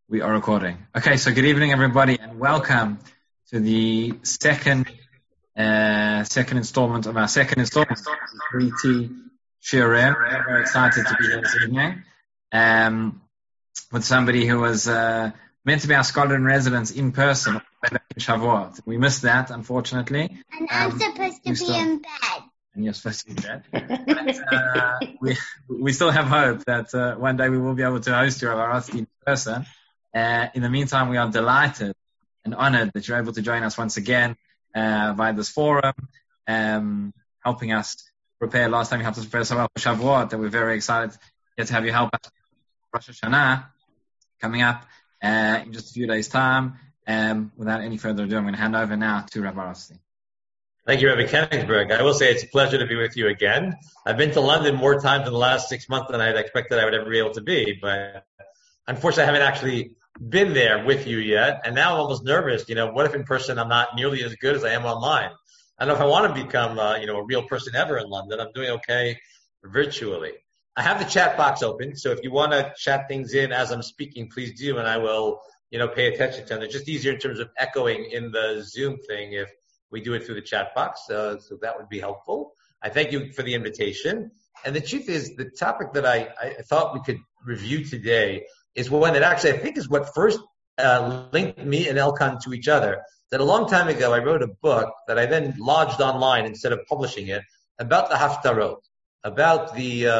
We are recording. Okay, so good evening, everybody, and welcome to the second installment of our second installment of 3T Shiurim. I'm very excited to be here this evening with somebody who was meant to be our scholar in residence in person in Shavuot. We missed that, unfortunately. And I'm supposed to be in bed. And you're supposed to be in bed. But, we still have hope that one day we will be able to host you, Rav Arosty, in person. In the meantime, we are delighted and honored that you're able to join us once again via this forum, helping us prepare. Last time you helped us prepare so well for Shavuot, that we're very excited to have you help us Rosh Hashanah coming up in just a few days' time. Without any further ado, I'm going to hand over now to Rav Arosty. Thank you, Rabbi Koenigsberg. I will say it's a pleasure to be with you again. I've been to London more times in the last 6 months than I had expected I would ever be able to be, but unfortunately I haven't actually been there with you yet, and now I'm almost nervous. What if in person I'm not nearly as good as I am online? I don't know if I want to become, a real person ever in London. I'm doing okay virtually. I have the chat box open, so if you want to chat things in as I'm speaking, please do, and I will, pay attention to them. It's just easier in terms of echoing in the Zoom thing if we do it through the chat box, so that would be helpful. I thank you for the invitation. And the truth is, the topic that I thought we could review today is one that actually I think is what first linked me and Elkan to each other. That a long time ago I wrote a book that I then lodged online instead of publishing it about the Haftarot, about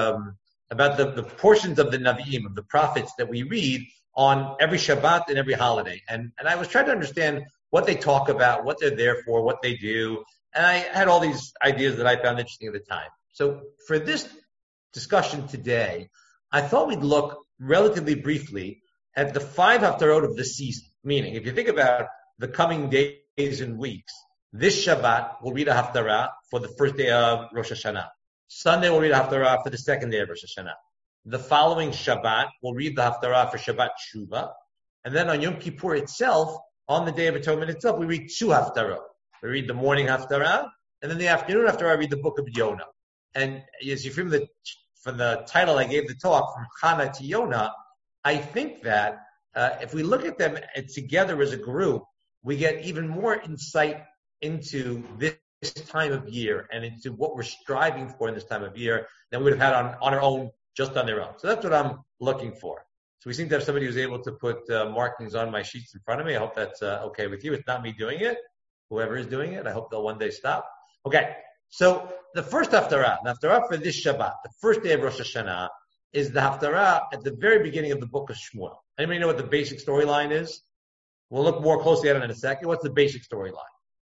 the portions of the Navi'im, of the prophets that we read on every Shabbat and every holiday. And I was trying to understand what they talk about, what they're there for, what they do. And I had all these ideas that I found interesting at the time. So for this discussion today, I thought we'd look relatively briefly at the 5 Haftarot of the season. Meaning, if you think about the coming days and weeks, this Shabbat we'll read a Haftarah for the first day of Rosh Hashanah. Sunday we'll read a Haftarah for the second day of Rosh Hashanah. The following Shabbat we'll read the Haftarah for Shabbat Shuvah. And then on Yom Kippur itself, on the Day of Atonement itself, we read 2 Haftarot. We read the morning Haftarah, and then the afternoon Haftarah, I read the book of Yonah. And as you from the title I gave the talk, from Chana to Yonah, I think that if we look at them together as a group, we get even more insight into this time of year and into what we're striving for in this time of year than we would have had on our own, just on their own. So that's what I'm looking for. So we seem to have somebody who's able to put markings on my sheets in front of me. I hope that's okay with you. It's not me doing it. Whoever is doing it, I hope they'll one day stop. Okay. So the first Haftarah, for this Shabbat, the first day of Rosh Hashanah, is the Haftarah at the very beginning of the book of Shmuel. Anybody know what the basic storyline is? We'll look more closely at it in a second. What's the basic storyline?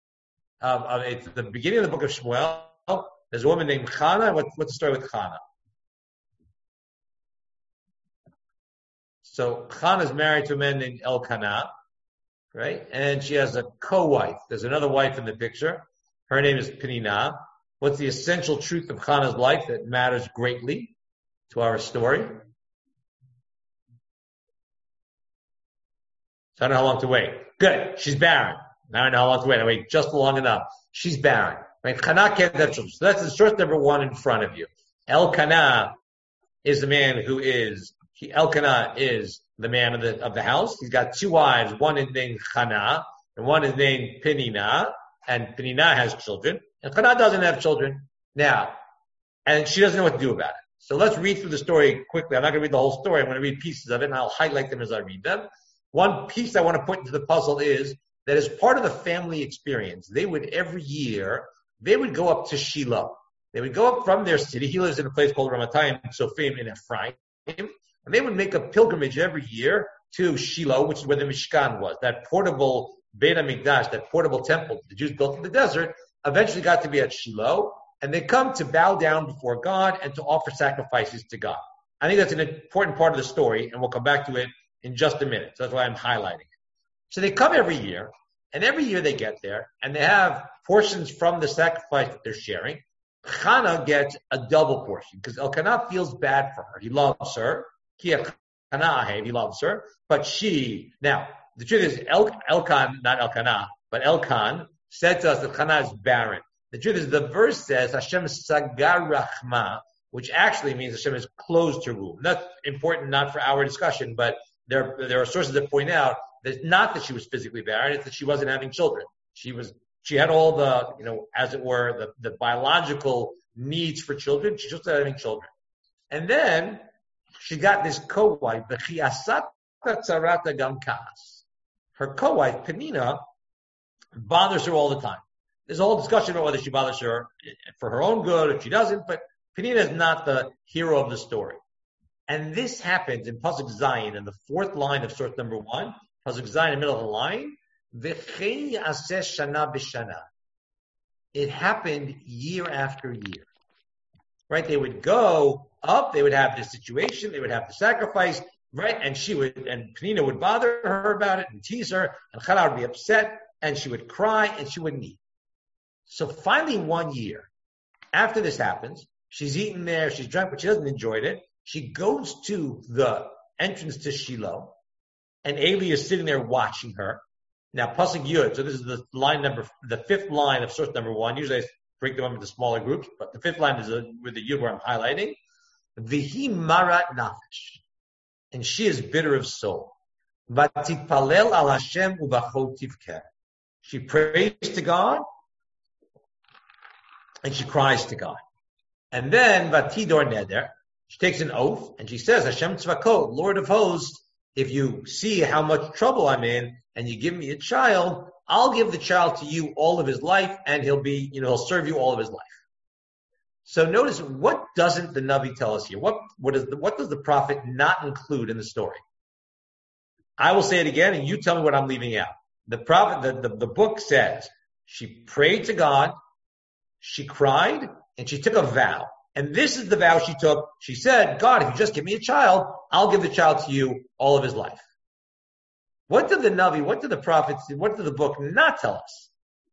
It's the beginning of the book of Shmuel. There's a woman named Chana. What's the story with Chana? So Chana is married to a man named Elkanah, right? And she has a co-wife. There's another wife in the picture. Her name is Penina. What's the essential truth of Chana's life that matters greatly to our story? So I don't know how long to wait. Good. She's barren. Now I know how long to wait. I wait just long enough. She's barren. Right? Chana can't have children. So that's the source number 1 in front of you. Elkanah is the man who is, Elkanah is the man of the house. He's got 2 wives. One is named Chana, and one is named Penina. And Penina has children, and Chana doesn't have children. Now, and she doesn't know what to do about it. So let's read through the story quickly. I'm not going to read the whole story. I'm going to read pieces of it, and I'll highlight them as I read them. One piece I want to put into the puzzle is that as part of the family experience, they would every year, they would go up to Shiloh. They would go up from their city. He lives in a place called Ramatayim Sofim in Ephraim. And they would make a pilgrimage every year to Shiloh, which is where the Mishkan was, that portable Beit HaMikdash, that portable temple the Jews built in the desert, eventually got to be at Shiloh, and they come to bow down before God and to offer sacrifices to God. I think that's an important part of the story, and we'll come back to it in just a minute. So that's why I'm highlighting it. So they come every year, and every year they get there, and they have portions from the sacrifice that they're sharing. Chana gets a double portion, because Elkanah feels bad for her. He loves her. He loves her, but now, the truth is, Elkan, not Elkanah, but Elkan said to us that Chana is barren. The truth is, the verse says, Hashem sagar rachma, which actually means Hashem has closed her womb. That's important, not for our discussion, but there are sources that point out that not that she was physically barren, it's that she wasn't having children. She had all the, as it were, the biological needs for children. She just wasn't having children. And then she got this co-wife, her co-wife, Penina, bothers her all the time. There's a whole discussion about whether she bothers her for her own good or she doesn't, but Penina is not the hero of the story. And this happens in Pasuk Zayin, in the fourth line of source number 1, Pasuk Zayin in the middle of the line, it happened year after year. Right? They would go up, they would have this situation, they would have the sacrifice, right? And Penina would bother her about it and tease her, and Chana would be upset, and she would cry, and she wouldn't eat. So finally 1 year, after this happens, she's eaten there, she's drunk, but she doesn't enjoy it. She goes to the entrance to Shiloh, and Eli is sitting there watching her. Now, Pasuk Yud, so this is the fifth line of source number 1. Usually I break them up into smaller groups, but the fifth line is with the Yud where I'm highlighting. Vihi marat nafesh. And she is bitter of soul. Vatitpalel al Hashem ubachot tivkeh. She prays to God, and she cries to God. And then, Vatidor neder, she takes an oath, and she says, Hashem tzvakot, Lord of hosts, if you see how much trouble I'm in, and you give me a child, I'll give the child to you all of his life, and he'll serve you all of his life. So notice, what doesn't the Navi tell us here? What does the prophet not include in the story? I will say it again, and you tell me what I'm leaving out. The prophet, the book says, she prayed to God, she cried, and she took a vow. And this is the vow she took. She said, God, if you just give me a child, I'll give the child to you all of his life. What did the Navi, what did the prophets, what did the book not tell us?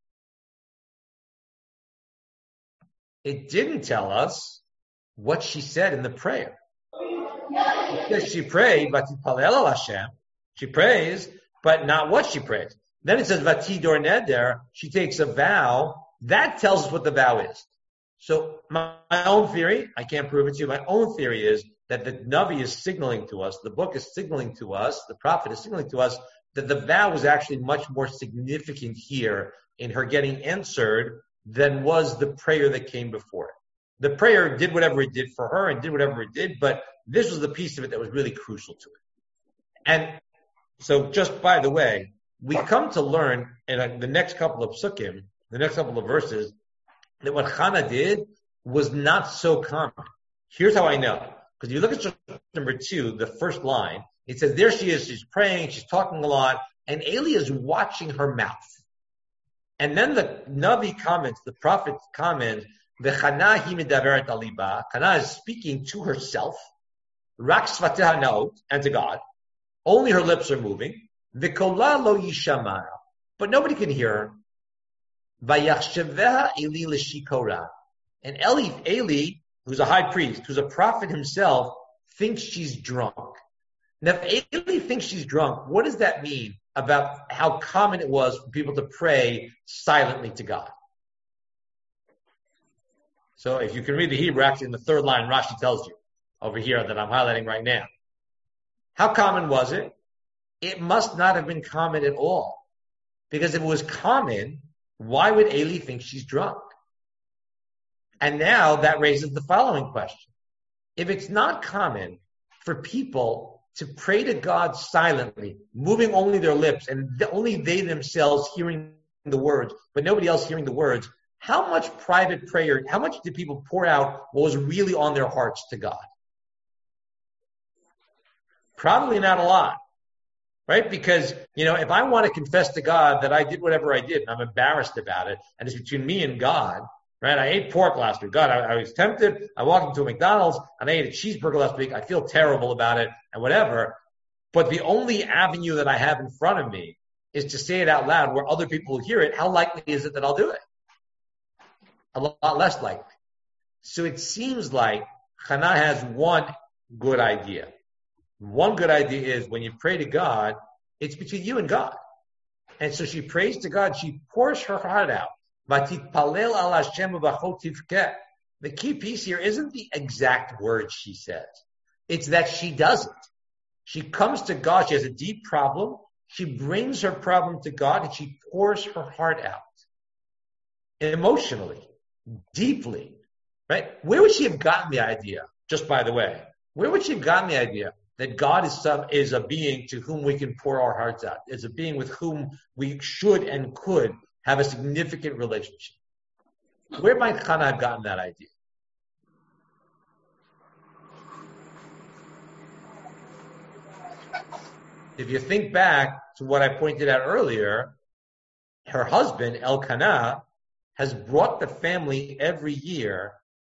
It didn't tell us what she said in the prayer. Because she prayed, Vatipalel al Hashem. She prays, but not what she prays. Then it says, Vatidor neder, she takes a vow. That tells us what the vow is. So my own theory, I can't prove it to you, my own theory is that the Navi is signaling to us, the book is signaling to us, the prophet is signaling to us that the vow was actually much more significant here in her getting answered than was the prayer that came before it. The prayer did whatever it did for her and did whatever it did, but this was the piece of it that was really crucial to it. And so just by the way, we come to learn in the next couple of psukim, the next couple of verses, that what Chana did was not so common. Here's how I know. Because if you look at number 2, the first line, it says there she is, she's praying, she's talking a lot, and Eli is watching her mouth. And then the Navi comments, the prophet comments, V'chana hi medaveret al liba. Chana is speaking to herself, rak svateha naot, and to God. Only her lips are moving. V'kola lo yishamara. But nobody can hear her. Vayachsheveha Eli l'shikora. And Eli, who's a high priest, who's a prophet himself, thinks she's drunk. Now, if Eli thinks she's drunk, what does that mean about how common it was for people to pray silently to God? So if you can read the Hebrew, actually in the third line, Rashi tells you over here that I'm highlighting right now. How common was it? It must not have been common at all. Because if it was common, why would Eli think she's drunk? And now that raises the following question. If it's not common for people to pray to God silently, moving only their lips and only they themselves hearing the words, but nobody else hearing the words, how much private prayer, how much did people pour out what was really on their hearts to God? Probably not a lot. Right? Because, if I want to confess to God that I did whatever I did and I'm embarrassed about it, and it's between me and God, right? I ate pork last week. God, I was tempted. I walked into a McDonald's and I ate a cheeseburger last week. I feel terrible about it and whatever. But the only avenue that I have in front of me is to say it out loud where other people will hear it. How likely is it that I'll do it? A lot less likely. So it seems like Chana has one good idea. One good idea is when you pray to God, it's between you and God. And so she prays to God. She pours her heart out. The key piece here isn't the exact words she says. It's that she does it. She comes to God. She has a deep problem. She brings her problem to God and she pours her heart out emotionally, deeply, right? Where would she have gotten the idea? Just by the way, where would she have gotten the idea that God is a being to whom we can pour our hearts out, is a being with whom we should and could have a significant relationship? Where might Hannah have gotten that idea? If you think back to what I pointed out earlier, her husband, Elkanah, has brought the family every year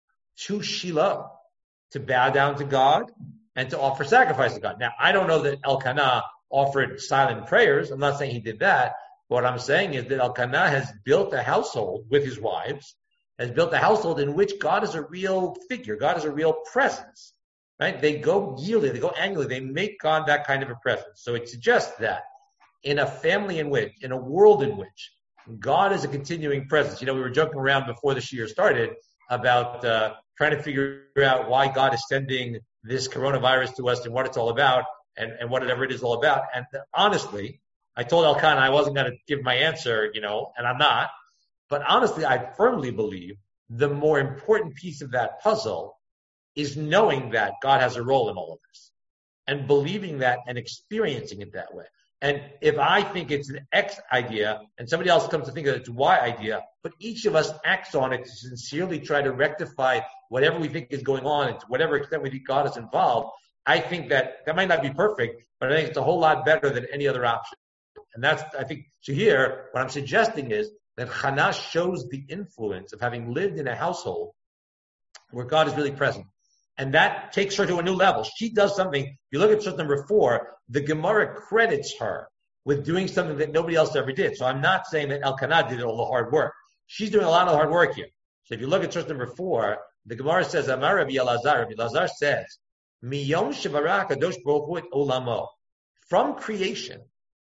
to Shiloh to bow down to God and to offer sacrifice to God. Now, I don't know that Elkanah offered silent prayers. I'm not saying he did that. What I'm saying is that Elkanah has built a household with his wives, has built a household in which God is a real figure. God is a real presence. Right? They go yearly, they go annually, they make God that kind of a presence. So it suggests that in a family in which, in a world in which God is a continuing presence. We were joking around before the year started about trying to figure out why God is sending this coronavirus to us and what it's all about and whatever it is all about. And honestly, I told Elkanah I wasn't going to give my answer, and I'm not. But honestly, I firmly believe the more important piece of that puzzle is knowing that God has a role in all of this and believing that and experiencing it that way. And if I think it's an X idea and somebody else comes to think that it's a Y idea, but each of us acts on it to sincerely try to rectify whatever we think is going on and to whatever extent we think God is involved, I think that might not be perfect, but I think it's a whole lot better than any other option. And that's, I think, so here, what I'm suggesting is that Hannah shows the influence of having lived in a household where God is really present. And that takes her to a new level. She does something. If you look at source number 4, the Gemara credits her with doing something that nobody else ever did. So I'm not saying that Elkanah did all the hard work. She's doing a lot of the hard work here. So if you look at source number 4, the Gemara says, Amar Rabbi Elazar. Rabbi Elazar says, Miyom shebara kadosh baruch hu et olamo. From creation,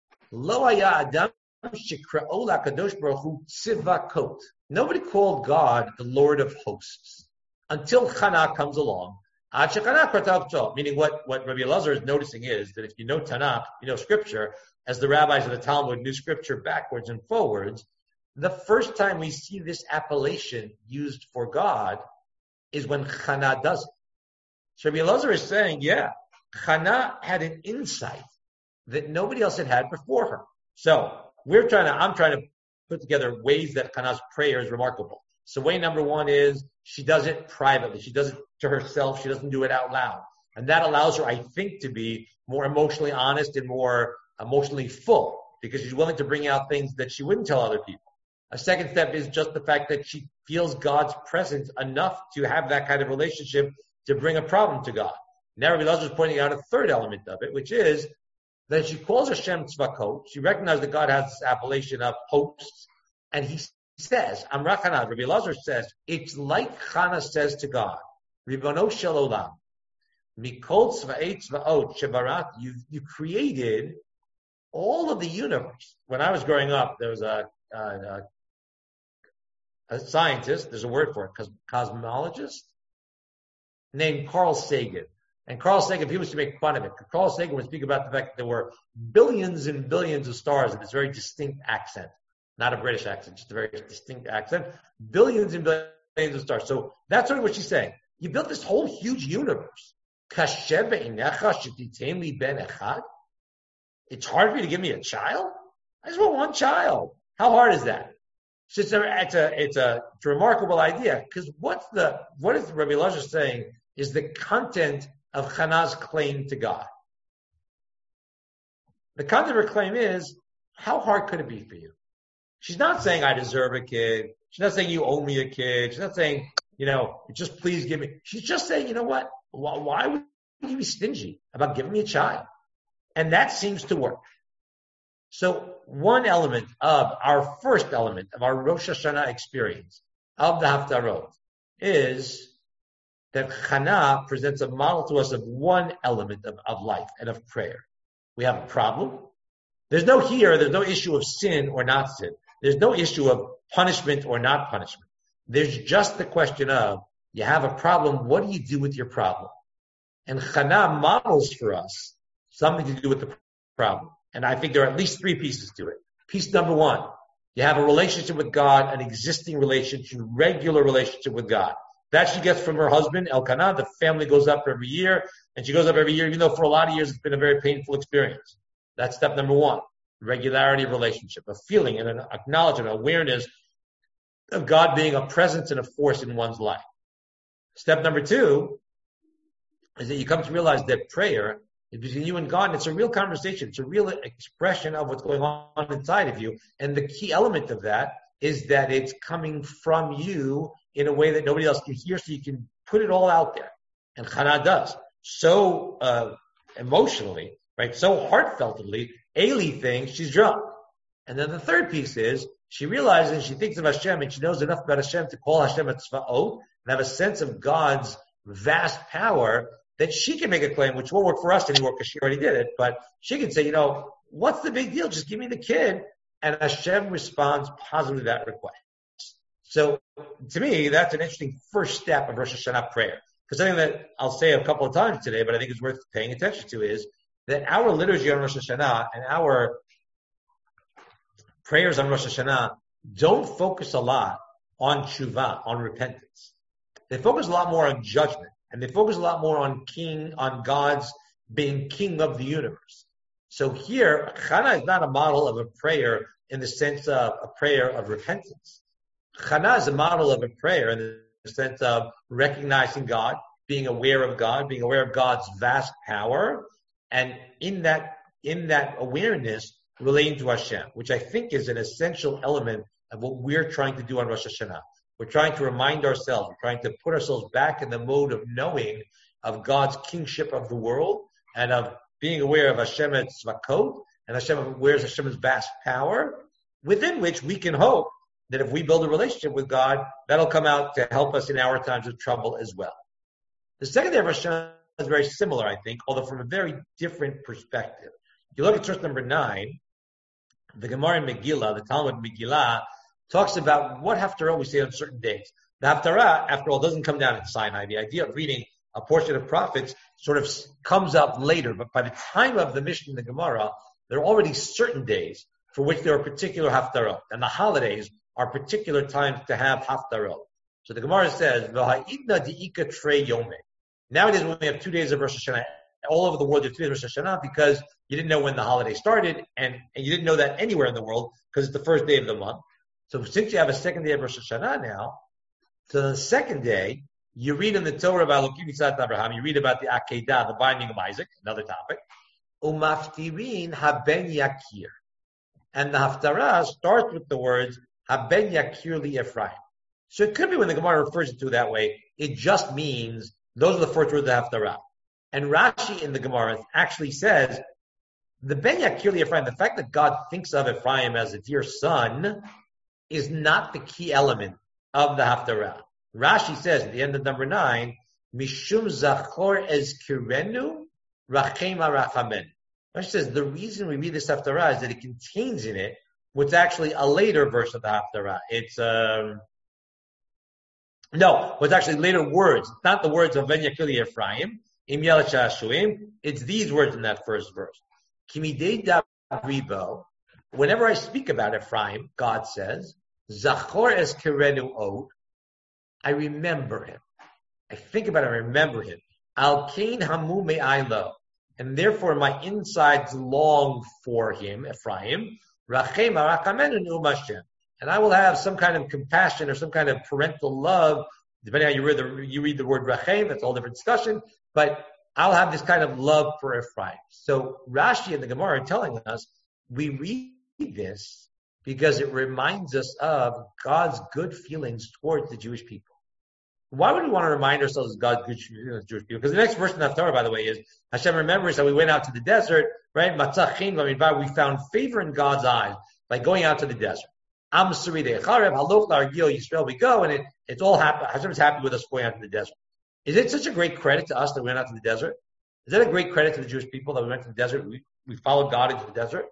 lo haya adam shekra'o lakadosh baruch hu tzivakot. Nobody called God the Lord of hosts until Hannah comes along. Meaning what Rabbi Elazar is noticing is that if you know Tanakh, you know Scripture, as the rabbis of the Talmud knew Scripture backwards and forwards, the first time we see this appellation used for God is when Hannah does it. So Rabbi Elazar is saying, Hannah had an insight that nobody else had before her. So I'm trying to put together ways that Hannah's prayer is remarkable. So way number 1 is she does it privately. She does it to herself. She doesn't do it out loud. And that allows her, I think, to be more emotionally honest and more emotionally full because she's willing to bring out things that she wouldn't tell other people. A second step is just the fact that she feels God's presence enough to have that kind of relationship to bring a problem to God. Now Rabbi Elazar is pointing out a third element of it, which is that she calls Hashem Tzvakot. She recognizes that God has this appellation of hosts, and he says, Amra Hannah, Rabbi Elazar says, it's like Hannah says to God, Ribono shel olam, mikol tzva'et tzva'ot shebarat, you created all of the universe. When I was growing up, there was a scientist, there's a word for it, cosmologist, named Carl Sagan. And Carl Sagan, people used to make fun of it. Carl Sagan would speak about the fact that there were billions and billions of stars in this very distinct accent. Not a British accent, just a very distinct accent. Billions and billions of stars. So that's sort of what she's saying. You built this whole huge universe. It's hard for you to give me a child? I just want one child. How hard is that? It's a remarkable idea because what is Rabbi Elazar saying is the content of Hannah's claim to God. The content of her claim is, how hard could it be for you? She's not saying I deserve a kid. She's not saying you owe me a kid. She's not saying, just please give me. She's just saying, you know what? Why would you be stingy about giving me a child? And that seems to work. So our first element of our Rosh Hashanah experience of the Haftarot is that Hannah presents a model to us of one element of life and of prayer. We have a problem. There's no issue of sin or not sin. There's no issue of punishment or not punishment. There's just the question of, you have a problem, what do you do with your problem? And Hannah models for us something to do with the problem. And I think there are at least three pieces to it. Piece number one, you have a relationship with God, an existing relationship, regular relationship with God. That she gets from her husband, Elkanah. The family goes up every year, and she goes up every year, even though for a lot of years it's been a very painful experience. That's step number one, regularity of relationship, a feeling and an acknowledgement, awareness of God being a presence and a force in one's life. Step number two is that you come to realize that prayer is between you and God, and it's a real conversation. It's a real expression of what's going on inside of you. And the key element of that is that it's coming from you in a way that nobody else can hear, so you can put it all out there. And Hannah does. So emotionally, right? So heartfeltly, Eli thinks she's drunk. And then the third piece is she realizes, she thinks of Hashem, and she knows enough about Hashem to call Hashem a tzva'ot and have a sense of God's vast power that she can make a claim, which won't work for us anymore because she already did it, but she can say, what's the big deal? Just give me the kid. And Hashem responds positively to that request. So to me, that's an interesting first step of Rosh Hashanah prayer. Because something that I'll say a couple of times today, but I think it's worth paying attention to, is that our liturgy on Rosh Hashanah and our prayers on Rosh Hashanah don't focus a lot on tshuva, on repentance. They focus a lot more on judgment, and they focus a lot more on God's being king of the universe. So here, Chana is not a model of a prayer in the sense of a prayer of repentance. Chana is a model of a prayer in the sense of recognizing God, being aware of God's vast power, and in that awareness, relating to Hashem, which I think is an essential element of what we're trying to do on Rosh Hashanah. We're trying to remind ourselves, we're trying to put ourselves back in the mode of knowing of God's kingship of the world and of being aware of Hashem's tzvakot and Hashem's vast power, within which we can hope that if we build a relationship with God, that'll come out to help us in our times of trouble as well. The second day of Rosh Hashanah is very similar, I think, although from a very different perspective. If you look at source number 9, the Gemara in Megillah, the Talmud Megillah, talks about what Haftarah we say on certain days. The Haftarah, after all, doesn't come down at Sinai. The idea of reading a portion of prophets sort of comes up later, but by the time of the Mishnah in the Gemara, there are already certain days for which there are particular Haftarah, and the holidays are particular times to have Haftarah. So the Gemara says, V'ha'idna di'ika trei yomeh. Nowadays, when we have 2 days of Rosh Hashanah, all over the world, there's 2 days of Rosh Hashanah because you didn't know when the holiday started, and you didn't know that anywhere in the world because it's the first day of the month. So since you have a second day of Rosh Hashanah now, so the second day, you read in the Torah about Elokim Yitzhak Abraham, you read about the Akedah, the binding of Isaac, another topic. Umaftirin haben yakir. And the Haftarah starts with the words, haben yakir li Ephraim. So it could be when the Gemara refers to it that way, it just means, those are the first words of the Haftarah. And Rashi in the Gemara actually says, the Ben Yakir li Ephraim, the fact that God thinks of Ephraim as a dear son, is not the key element of the Haftarah. Rashi says at the end of number 9, Mishum Zachor Ezkirenu Rachema Rachamen. Rashi says the reason we read this Haftarah is that it contains in it what's actually a later verse of the Haftarah. It's what's actually later words. It's not the words of Ben Yakir li Ephraim, Im Yelet Shashuim. It's these words in that first verse. Kimidei Dabribo. Whenever I speak about Ephraim, God says, Zachor Ezkirenu Od. I remember him. I think about him, I remember him. Al Kain Hamu Me'aylo. And therefore my insides long for him, Ephraim. Rachem Arakamenu Ne'um Hashem. And I will have some kind of compassion or some kind of parental love, depending on how you read the word Rachem, that's a whole different discussion, but I'll have this kind of love for Ephraim. So Rashi and the Gemara are telling us, we read this because it reminds us of God's good feelings towards the Jewish people. Why would we want to remind ourselves of God's good feelings towards Jewish people? Because the next verse in the Torah, by the way, is Hashem remembers how we went out to the desert, right? We found favor in God's eyes by going out to the desert. We go, and it's all happy. Hashem's happy with us going out to the desert. Is it such a great credit to us that we went out to the desert? Is that a great credit to the Jewish people that we went to the desert? We followed God into the desert?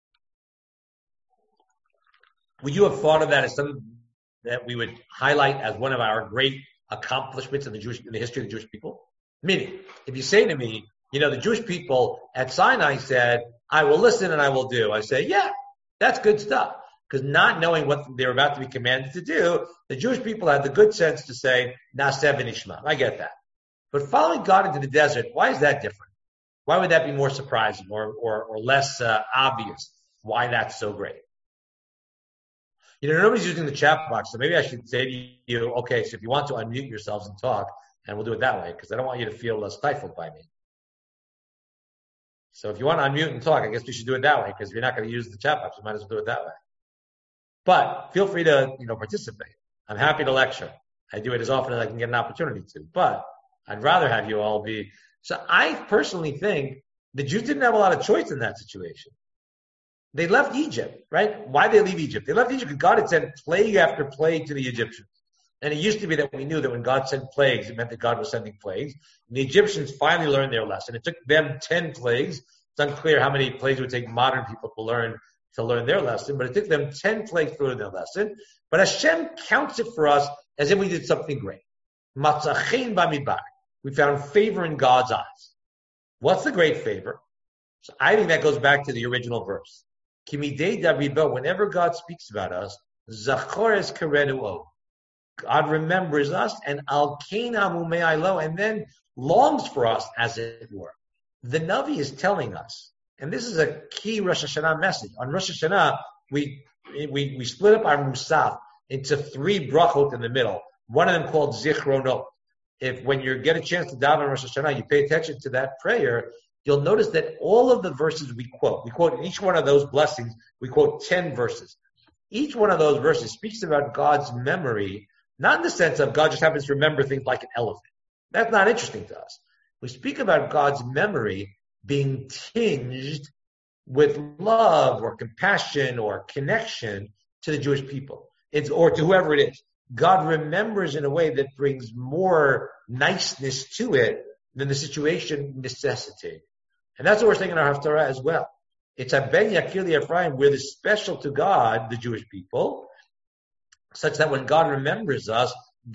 Would you have thought of that as something that we would highlight as one of our great accomplishments in the history of the Jewish people? Meaning, if you say to me, The Jewish people at Sinai said, I will listen and I will do. I say, yeah, that's good stuff. Because not knowing what they're about to be commanded to do, the Jewish people had the good sense to say, Naseh v'nishma. I get that. But following God into the desert, why is that different? Why would that be more surprising or less obvious why that's so great? Nobody's using the chat box, so maybe I should say to you, okay, so if you want to unmute yourselves and talk, and we'll do it that way, because I don't want you to feel stifled by me. So if you want to unmute and talk, I guess we should do it that way, because if you're not going to use the chat box, we might as well do it that way. But feel free to, participate. I'm happy to lecture. I do it as often as I can get an opportunity to, but I'd rather have you all be. So I personally think the Jews didn't have a lot of choice in that situation. They left Egypt, right? Why did they leave Egypt? They left Egypt because God had sent plague after plague to the Egyptians. And it used to be that we knew that when God sent plagues, it meant that God was sending plagues. And the Egyptians finally learned their lesson. It took them 10 plagues. It's unclear how many plagues it would take modern people to learn their lesson, but it took them 10 plagues to learn their lesson. But Hashem counts it for us as if we did something great. Matzachein bamidbar. We found favor in God's eyes. What's the great favor? So I think that goes back to the original verse. Kimidei Davido, whenever God speaks about us, Zachores Karenuo. God remembers us, and Al-Kainamu Me'ailo, and then longs for us, as it were. The Navi is telling us, and this is a key Rosh Hashanah message. On Rosh Hashanah, we split up our Musaf into 3 brachot in the middle. One of them called Zichronot. When you get a chance to daven on Rosh Hashanah, you pay attention to that prayer, you'll notice that all of the verses we quote in each one of those blessings, we quote 10 verses. Each one of those verses speaks about God's memory, not in the sense of God just happens to remember things like an elephant. That's not interesting to us. We speak about God's memory being tinged with love or compassion or connection to the Jewish people, or to whoever it is. God remembers in a way that brings more niceness to it than the situation necessitated. And that's what we're saying in our Haftarah as well. It's a Ben Yakir Ephraim, we're the special to God, the Jewish people, such that when God remembers us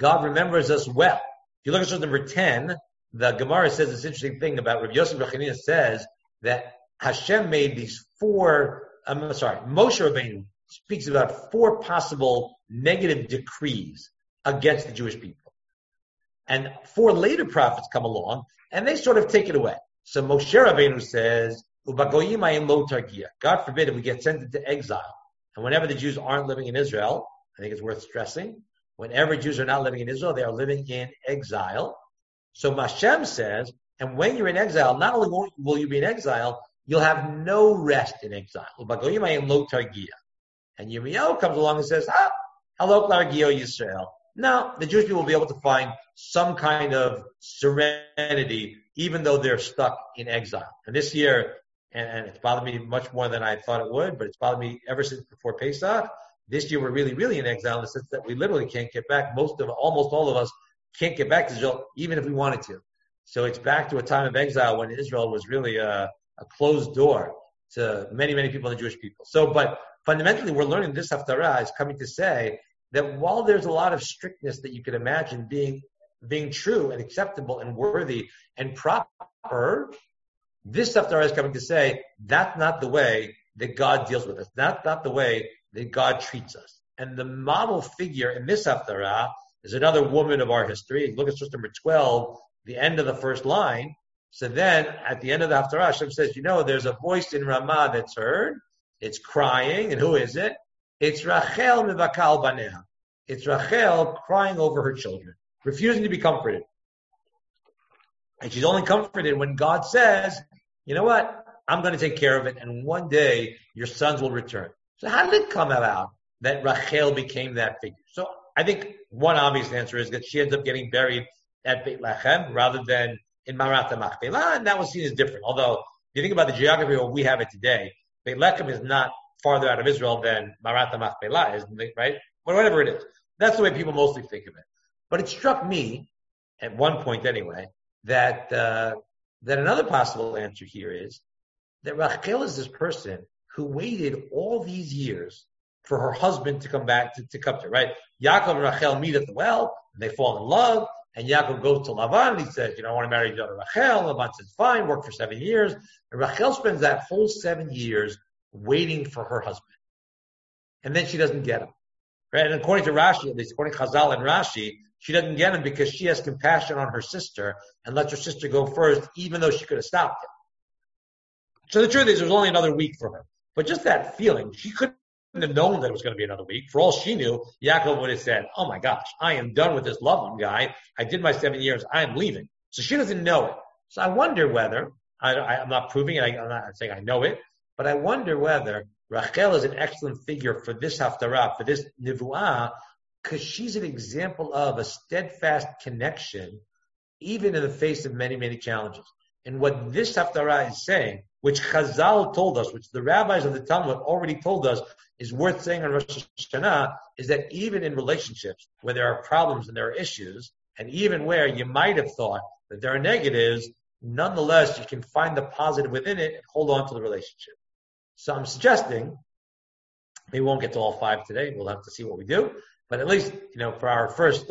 well. If you look at verse number 10, the Gemara says this interesting thing about Rabbi Yosef Bechania says that Hashem made these Moshe Rabbeinu speaks about 4 possible negative decrees against the Jewish people. And 4 later prophets come along, and they sort of take it away. So Moshe Rabbeinu says, God forbid if we get sent into exile. And whenever the Jews aren't living in Israel, I think it's worth stressing, whenever Jews are not living in Israel, they are living in exile. So Hashem says, and when you're in exile, not only will you be in exile, you'll have no rest in exile. And Yirmiyahu comes along and says, hello, Largio Yisrael. Now, the Jewish people will be able to find some kind of serenity, even though they're stuck in exile. And this year, and it's bothered me much more than I thought it would, but it's bothered me ever since before Pesach. This year, we're really, really in exile in the sense that we literally can't get back. Almost all of us can't get back to Israel, even if we wanted to. So it's back to a time of exile when Israel was really a closed door to many, many people in the Jewish people. But fundamentally, we're learning this Haftarah is coming to say that while there's a lot of strictness that you could imagine being true and acceptable and worthy and proper, this Haftarah is coming to say that's not the way that God deals with us. That's not the way that God treats us. And the model figure in this Haftarah is another woman of our history. Look at verse number 12, the end of the first line. So then, at the end of the Haftarah, Hashem says, there's a voice in Ramah that's heard. It's crying, and who is it? It's Rachel mivakal baneha. It's Rachel crying over her children, refusing to be comforted. And she's only comforted when God says, you know what? I'm going to take care of it, and one day your sons will return. So how did it come about that Rachel became that figure? So I think one obvious answer is that she ends up getting buried at Beit Lechem rather than in Marat HaMachpelah, and that was seen as different. Although, if you think about the geography of what we have it today, Beit Lechem is not farther out of Israel than Marat HaMachpelah is, right? But whatever it is. That's the way people mostly think of it. But it struck me, at one point anyway, that another possible answer here is that Rachel is this person who waited all these years for her husband to come back to come to her, right? Yaakov and Rachel meet at the well, and they fall in love, And Yaakov goes to Lavan and he says, I want to marry your daughter Rachel. Lavan says, fine, work for 7 years. And Rachel spends that whole 7 years waiting for her husband. And then she doesn't get him. Right? And according to Rashi, at least according to Chazal and Rashi, she doesn't get him because she has compassion on her sister and lets her sister go first, even though she could have stopped him. So the truth is, there was only another week for her. But just that feeling, she couldn't have known that it was going to be another week. For all she knew, Yaakov would have said, oh my gosh, I am done with this Lavan guy. I did my 7 years. I am leaving. So she doesn't know it. So I wonder whether, I'm not proving it, I'm not saying I know it, but I wonder whether Rachel is an excellent figure for this haftarah, for this nivuah, because she's an example of a steadfast connection, even in the face of many, many challenges. And what this haftarah is saying, which Chazal told us, which the rabbis of the Talmud already told us, is worth saying on Rosh Hashanah, is that even in relationships where there are problems and there are issues, and even where you might have thought that there are negatives, nonetheless, you can find the positive within it and hold on to the relationship. So I'm suggesting, we won't get to all 5 today, we'll have to see what we do, but at least, for our first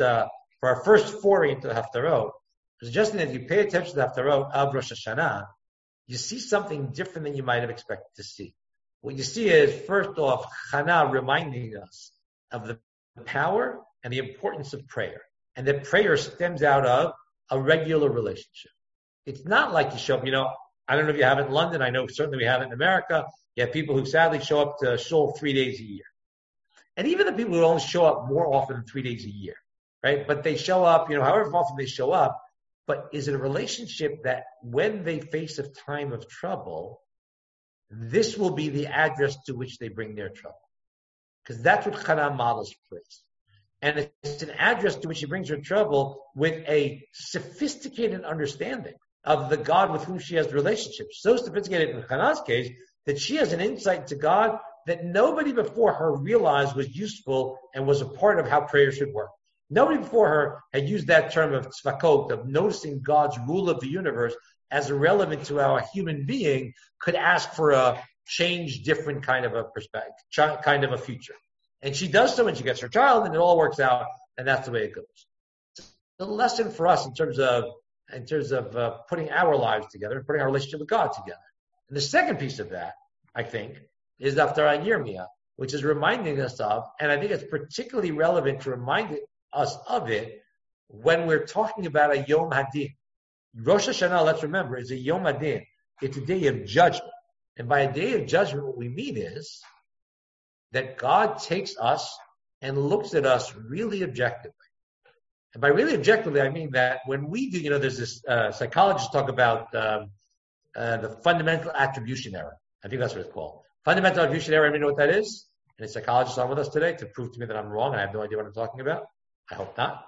foray into the Haftarot, I'm suggesting that you pay attention to the Haftarot of Rosh Hashanah, you see something different than you might have expected to see. What you see is, first off, Chana reminding us of the power and the importance of prayer, and that prayer stems out of a regular relationship. It's not like you show up, I don't know if you have it in London, I know certainly we have it in America, you have people who sadly show up to shul 3 days a year. And even the people who only show up more often than 3 days a year, right? But they show up, however often they show up, but is it a relationship that when they face a time of trouble, this will be the address to which they bring their trouble? Because that's what Chana models place. And it's an address to which she brings her trouble with a sophisticated understanding of the God with whom she has the relationship. So sophisticated in Chana's case that she has an insight to God that nobody before her realized was useful and was a part of how prayer should work. Nobody before her had used that term of tzvakot, of noticing God's rule of the universe as irrelevant to how a human being could ask for a change, different kind of a perspective, kind of a future. And she does so when she gets her child, and it all works out, and that's the way it goes. The lesson for us in terms of putting our lives together, putting our relationship with God together. And the second piece of that, I think, is Haftarah Yirmiyah, which is reminding us of, and I think it's particularly relevant to remind us of it when we're talking about a Yom Hadin. Rosh Hashanah, let's remember, is a Yom Hadin. It's a day of judgment. And by a day of judgment, what we mean is that God takes us and looks at us really objectively. And by really objectively, I mean that when we do, there's this psychologists talk about the fundamental attribution error. I think that's what it's called. Fundamental attribution error, anybody know what that is? Any psychologists are with us today to prove to me that I'm wrong and I have no idea what I'm talking about? I hope not.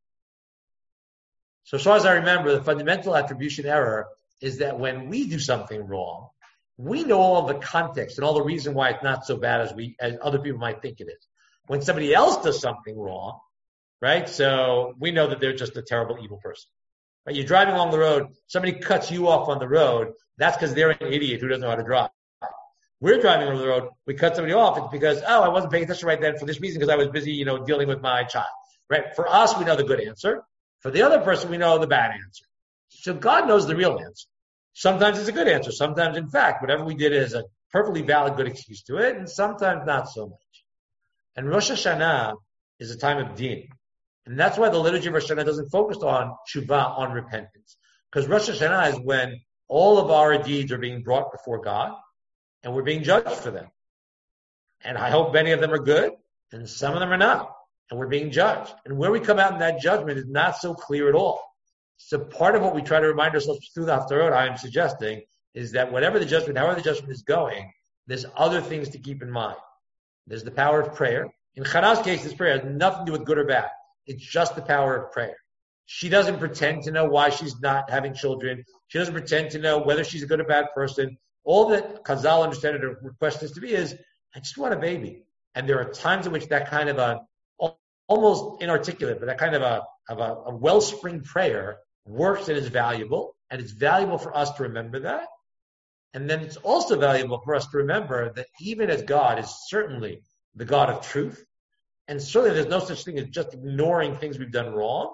So as far as I remember, the fundamental attribution error is that when we do something wrong, we know all of the context and all the reason why it's not so bad as other people might think it is. When somebody else does something wrong, right? So we know that they're just a terrible, evil person. Right? You're driving along the road, somebody cuts you off on the road, that's because they're an idiot who doesn't know how to drive. We're driving on the road, we cut somebody off, it's because, I wasn't paying attention right then for this reason because I was busy, dealing with my child. Right? For us, we know the good answer. For the other person, we know the bad answer. So God knows the real answer. Sometimes it's a good answer. Sometimes, in fact, whatever we did is a perfectly valid, good excuse to it, and sometimes not so much. And Rosh Hashanah is a time of din. And that's why the liturgy of Rosh Hashanah doesn't focus on tshuva, on repentance. Because Rosh Hashanah is when all of our deeds are being brought before God, and we're being judged for them. And I hope many of them are good, and some of them are not. And we're being judged. And where we come out in that judgment is not so clear at all. So part of what we try to remind ourselves through the Haftarot, I am suggesting, is that whatever the judgment, however the judgment is going, there's other things to keep in mind. There's the power of prayer. In Chana's case, this prayer has nothing to do with good or bad. It's just the power of prayer. She doesn't pretend to know why she's not having children. She doesn't pretend to know whether she's a good or bad person. All that Chazal understand her request is to be is, I just want a baby. And there are times in which that kind of a, almost inarticulate, but that kind of a wellspring prayer works and is valuable. And it's valuable for us to remember that. And then it's also valuable for us to remember that even as God is certainly the God of truth, and certainly there's no such thing as just ignoring things we've done wrong,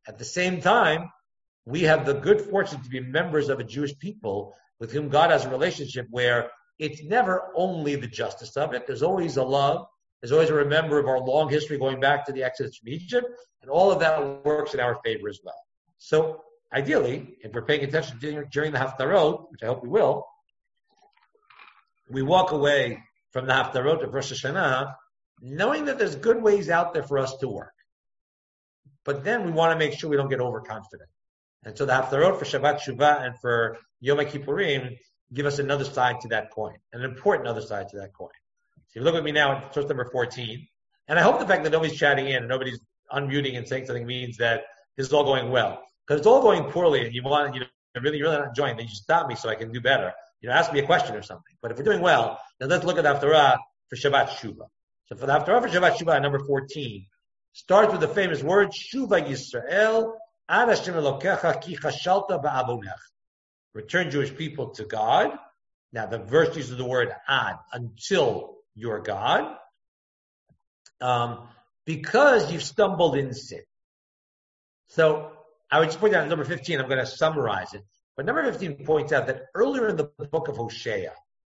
At the same time, we have the good fortune to be members of a Jewish people with whom God has a relationship where it's never only the justice of it. There's always a love. There's always a remember of our long history going back to the Exodus from Egypt. And all of that works in our favor as well. So ideally, if we're paying attention during the Haftarot, which I hope we will, we walk away from the Haftarot of Rosh Hashanah knowing that there's good ways out there for us to work. But then we want to make sure we don't get overconfident. And so the Haftarot for Shabbat Shuvah and for Yom Kippurim give us another side to that coin, an important other side to that coin. So you look at me now at source number 14, and I hope the fact that nobody's chatting in and nobody's unmuting and saying something means that this is all going well. Because it's all going poorly and you're really not enjoying it, then you stop me so I can do better. Ask me a question or something. But if we're doing well, then let's look at the Haftarah for Shabbat Shuvah. So for the Haftarah for Shabbat Shuvah, number 14, starts with the famous word, Shuvah Yisrael, Ad Hashem Elokecha ki chashalta ba'avonech. Return Jewish people to God. Now the verse uses the word ad, until your God, because you've stumbled in sin. So I would just point out number 15, I'm going to summarize it. But number 15 points out that earlier in the book of Hosea,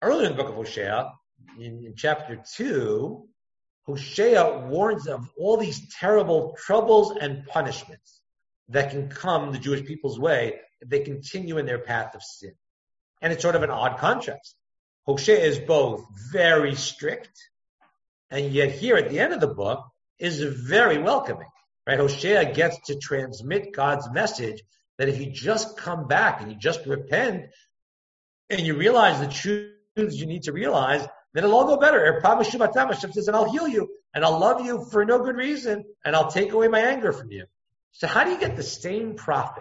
in chapter 2, Hosea warns of all these terrible troubles and punishments that can come the Jewish people's way if they continue in their path of sin. And it's sort of an odd contrast. Hosea is both very strict, and yet here at the end of the book is very welcoming. Right? Hosea gets to transmit God's message that if you just come back and you just repent and you realize the truths you need to realize, then it'll all go better. Hashem says, and I'll heal you, and I'll love you for no good reason, and I'll take away my anger from you. So how do you get the same prophet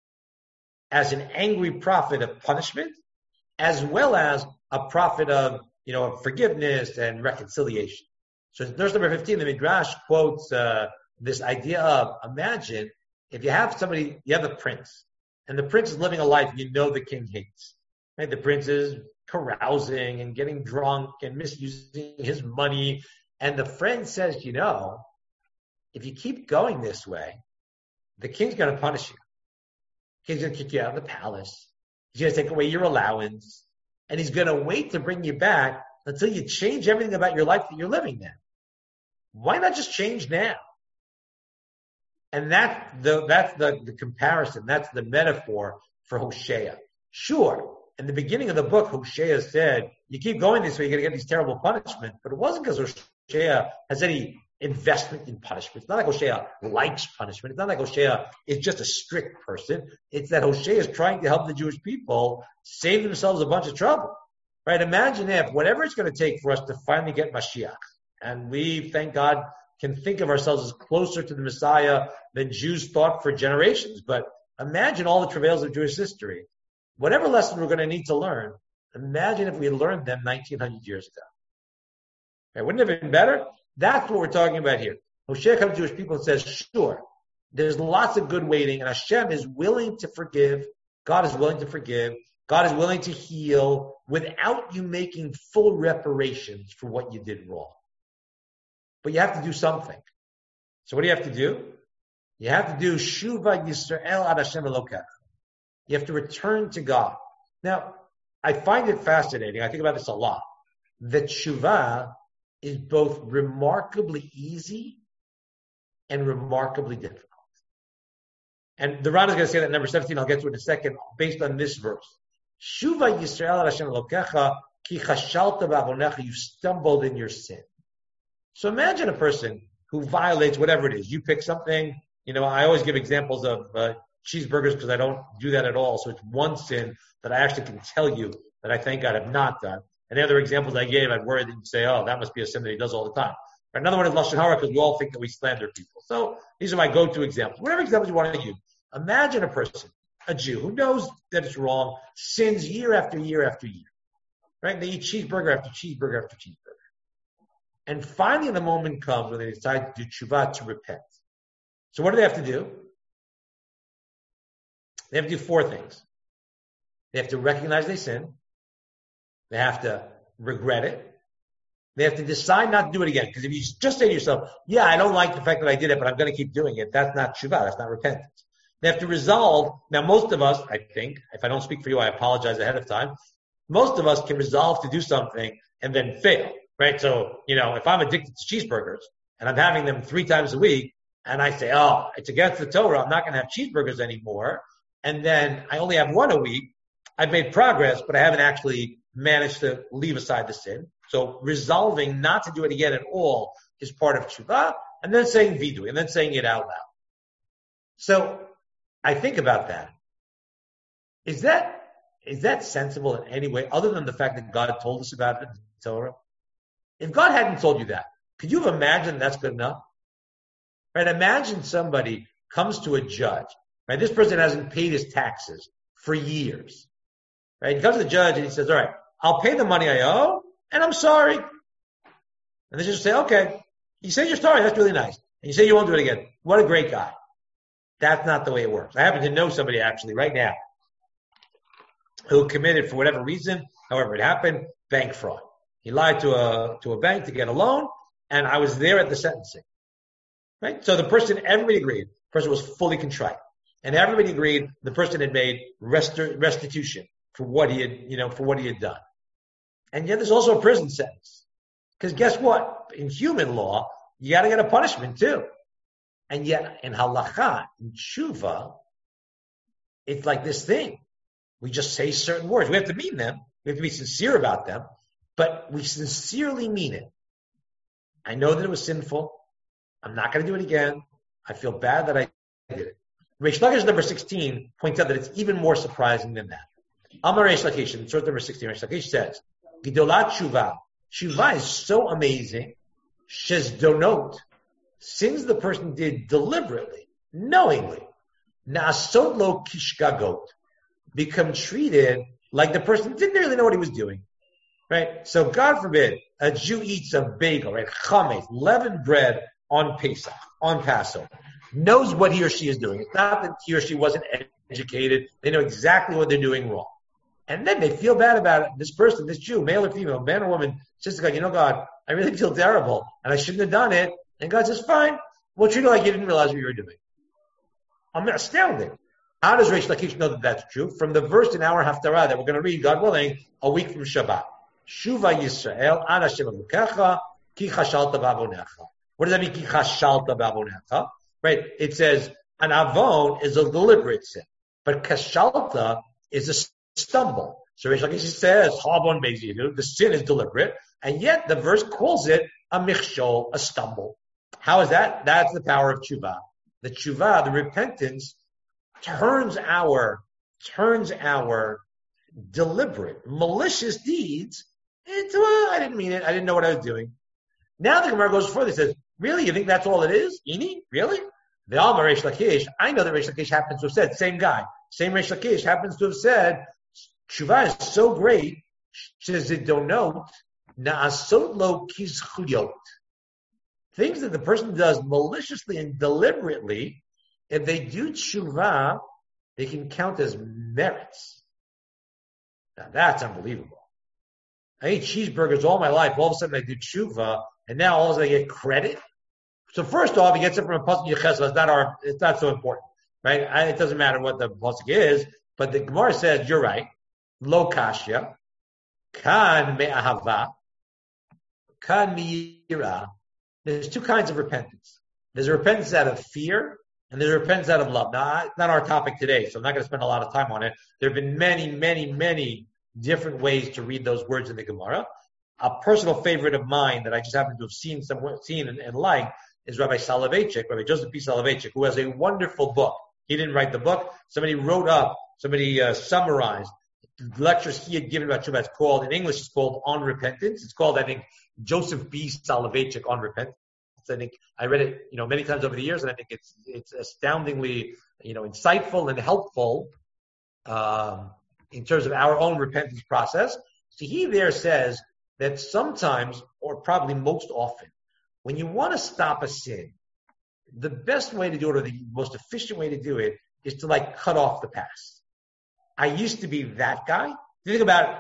as an angry prophet of punishment, as well as a prophet of forgiveness and reconciliation? So in verse number 15, the Midrash quotes this idea of, imagine if you have somebody, you have a prince, and the prince is living a life the king hates. Right? The prince is carousing and getting drunk and misusing his money. And the friend says, if you keep going this way, the king's going to punish you. The king's going to kick you out of the palace. He's going to take away your allowance. And he's going to wait to bring you back until you change everything about your life that you're living now. Why not just change now? And that's the comparison. That's the metaphor for Hosea. Sure, in the beginning of the book, Hosea said, you keep going this way, you're going to get these terrible punishments. But it wasn't because Hosea has any investment in punishment. It's not like Hosea likes punishment. It's not like Hosea is just a strict person. It's that Hosea is trying to help the Jewish people save themselves a bunch of trouble. Right? Imagine if whatever it's going to take for us to finally get Mashiach, and we, thank God, can think of ourselves as closer to the Messiah than Jews thought for generations. But imagine all the travails of Jewish history. Whatever lesson we're going to need to learn, imagine if we learned them 1900 years ago. Right? Wouldn't it have been better? That's what we're talking about here. Hosea comes to Jewish people and says, sure, there's lots of good waiting, and Hashem is willing to forgive. God is willing to forgive. God is willing to heal without you making full reparations for what you did wrong. But you have to do something. So what do you have to do? You have to do Shuvah Yisrael ad Hashem Elokecha. You have to return to God. Now, I find it fascinating. I think about this a lot. That Shuvah is both remarkably easy and remarkably difficult. And the Ran is going to say that in number 17. I'll get to it in a second, based on this verse. Shuvah Yisrael ad Hashem Elokecha ki chashalta ba'avonecha. You stumbled in your sin. So imagine a person who violates whatever it is. You pick something, I always give examples of cheeseburgers because I don't do that at all. So it's one sin that I actually can tell you that I thank God have not done. And the other examples I gave, I'd worry that you'd say, oh, that must be a sin that he does all the time. Another one is Lashon Hara because we all think that we slander people. So these are my go-to examples. Whatever examples you want to use. Imagine a person, a Jew, who knows that it's wrong, sins year after year after year. Right? They eat cheeseburger after cheeseburger after cheeseburger. And finally, the moment comes when they decide to do tshuva, to repent. So what do they have to do? They have to do four things. They have to recognize they sin. They have to regret it. They have to decide not to do it again. Because if you just say to yourself, yeah, I don't like the fact that I did it, but I'm going to keep doing it, that's not tshuva, that's not repentance. They have to resolve. Now, most of us, I think, if I don't speak for you, I apologize ahead of time. Most of us can resolve to do something and then fail, right? So, if I'm addicted to cheeseburgers and I'm having them 3 times a week, and I say, oh, it's against the Torah, I'm not going to have cheeseburgers anymore, and then I only have 1 a week, I've made progress, but I haven't actually managed to leave aside the sin. So resolving not to do it again at all is part of tshuva, and then saying vidui, and then saying it out loud. So I think about that. Is that sensible in any way, other than the fact that God told us about it in the Torah? If God hadn't told you that, could you have imagined that's good enough? Right? Imagine somebody comes to a judge. Right? This person hasn't paid his taxes for years. Right? He comes to the judge and he says, all right, I'll pay the money I owe, and I'm sorry. And the judge will say, okay. You say you're sorry, that's really nice. And you say you won't do it again. What a great guy. That's not the way it works. I happen to know somebody actually right now who committed, for whatever reason, however it happened, bank fraud. He lied to a bank to get a loan, and I was there at the sentencing. Right? So everybody agreed, the person was fully contrite. And everybody agreed the person had made restitution for what he had done. And yet there's also a prison sentence. Because guess what? In human law, you got to get a punishment too. And yet in halacha, in tshuva, it's like this thing. We just say certain words. We have to mean them. We have to be sincere about them. But we sincerely mean it. I know that it was sinful. I'm not going to do it again. I feel bad that I did it. Reish Lakish number 16 points out that it's even more surprising than that. Amar Reish Lakish, in source number 16, Reish Lakish says, Gidolat tshuva. Tshuva is so amazing. Shezdonot. Sins the person did deliberately, knowingly. Na'asot lo kishgagot. Become treated like the person didn't really know what he was doing. Right? So God forbid, a Jew eats a bagel, right? Chametz, leavened bread on Pesach, on Passover. Knows what he or she is doing. It's not that he or she wasn't educated. They know exactly what they're doing wrong. And then they feel bad about it. This person, this Jew, male or female, man or woman, says to God, God, I really feel terrible, and I shouldn't have done it. And God says, fine, we'll treat it like you didn't realize what you were doing. I'm astounded. How does Reish Lakish know that that's true? From the verse in our Haftarah that we're going to read, God willing, a week from Shabbat. Shuva Yisrael, Ana Shem Elokecha, Ki Chashalta B'avonecha. What does that mean, Ki Chashalta B'avonecha? Right? It says, an avon is a deliberate sin. But Kashalta is a stumble. So Reish Lakish says, Chabon Bezidu, the sin is deliberate, and yet the verse calls it a michshol, a stumble. How is that? That's the power of tshuva. The tshuva, the repentance, turns our deliberate, malicious deeds into I didn't mean it. I didn't know what I was doing. Now the Gemara goes further. It says, really? You think that's all it is? Ini? Really? The Alma Reish Lakish, I know that Reish Lakish happens to have said, same guy, same Reish Lakish happens to have said, tshuva is so great, says it don't know, na'asot lo kizchuyot. Things that the person does maliciously and deliberately, if they do tshuva, they can count as merits. Now that's unbelievable. I ate cheeseburgers all my life. All of a sudden I do tshuva, and now all of a sudden I get credit. So first off, he gets it from a pasuk Yechezkel. It's not so important, right? It doesn't matter what the pasuk is, but the Gemara says you're right. Lo kashya, kan me'ahava, kan mi'ira. There's 2 kinds of repentance. There's a repentance out of fear, and there's a repentance out of love. Now, it's not our topic today, so I'm not going to spend a lot of time on it. There have been many, many, many different ways to read those words in the Gemara. A personal favorite of mine that I just happen to have seen and liked is Rabbi Soloveitchik, Rabbi Joseph P. Soloveitchik, who has a wonderful book. He didn't write the book. Somebody summarized the lectures he had given about Tshuva. It's called, in English, it's called On Repentance. It's called, I think, Joseph B. Soloveitchik On Repentance. I think I read it, many times over the years, and I think it's astoundingly, insightful and helpful, in terms of our own repentance process. So he there says that sometimes, or probably most often, when you want to stop a sin, the best way to do it, or the most efficient way to do it, is to cut off the past. I used to be that guy. Think about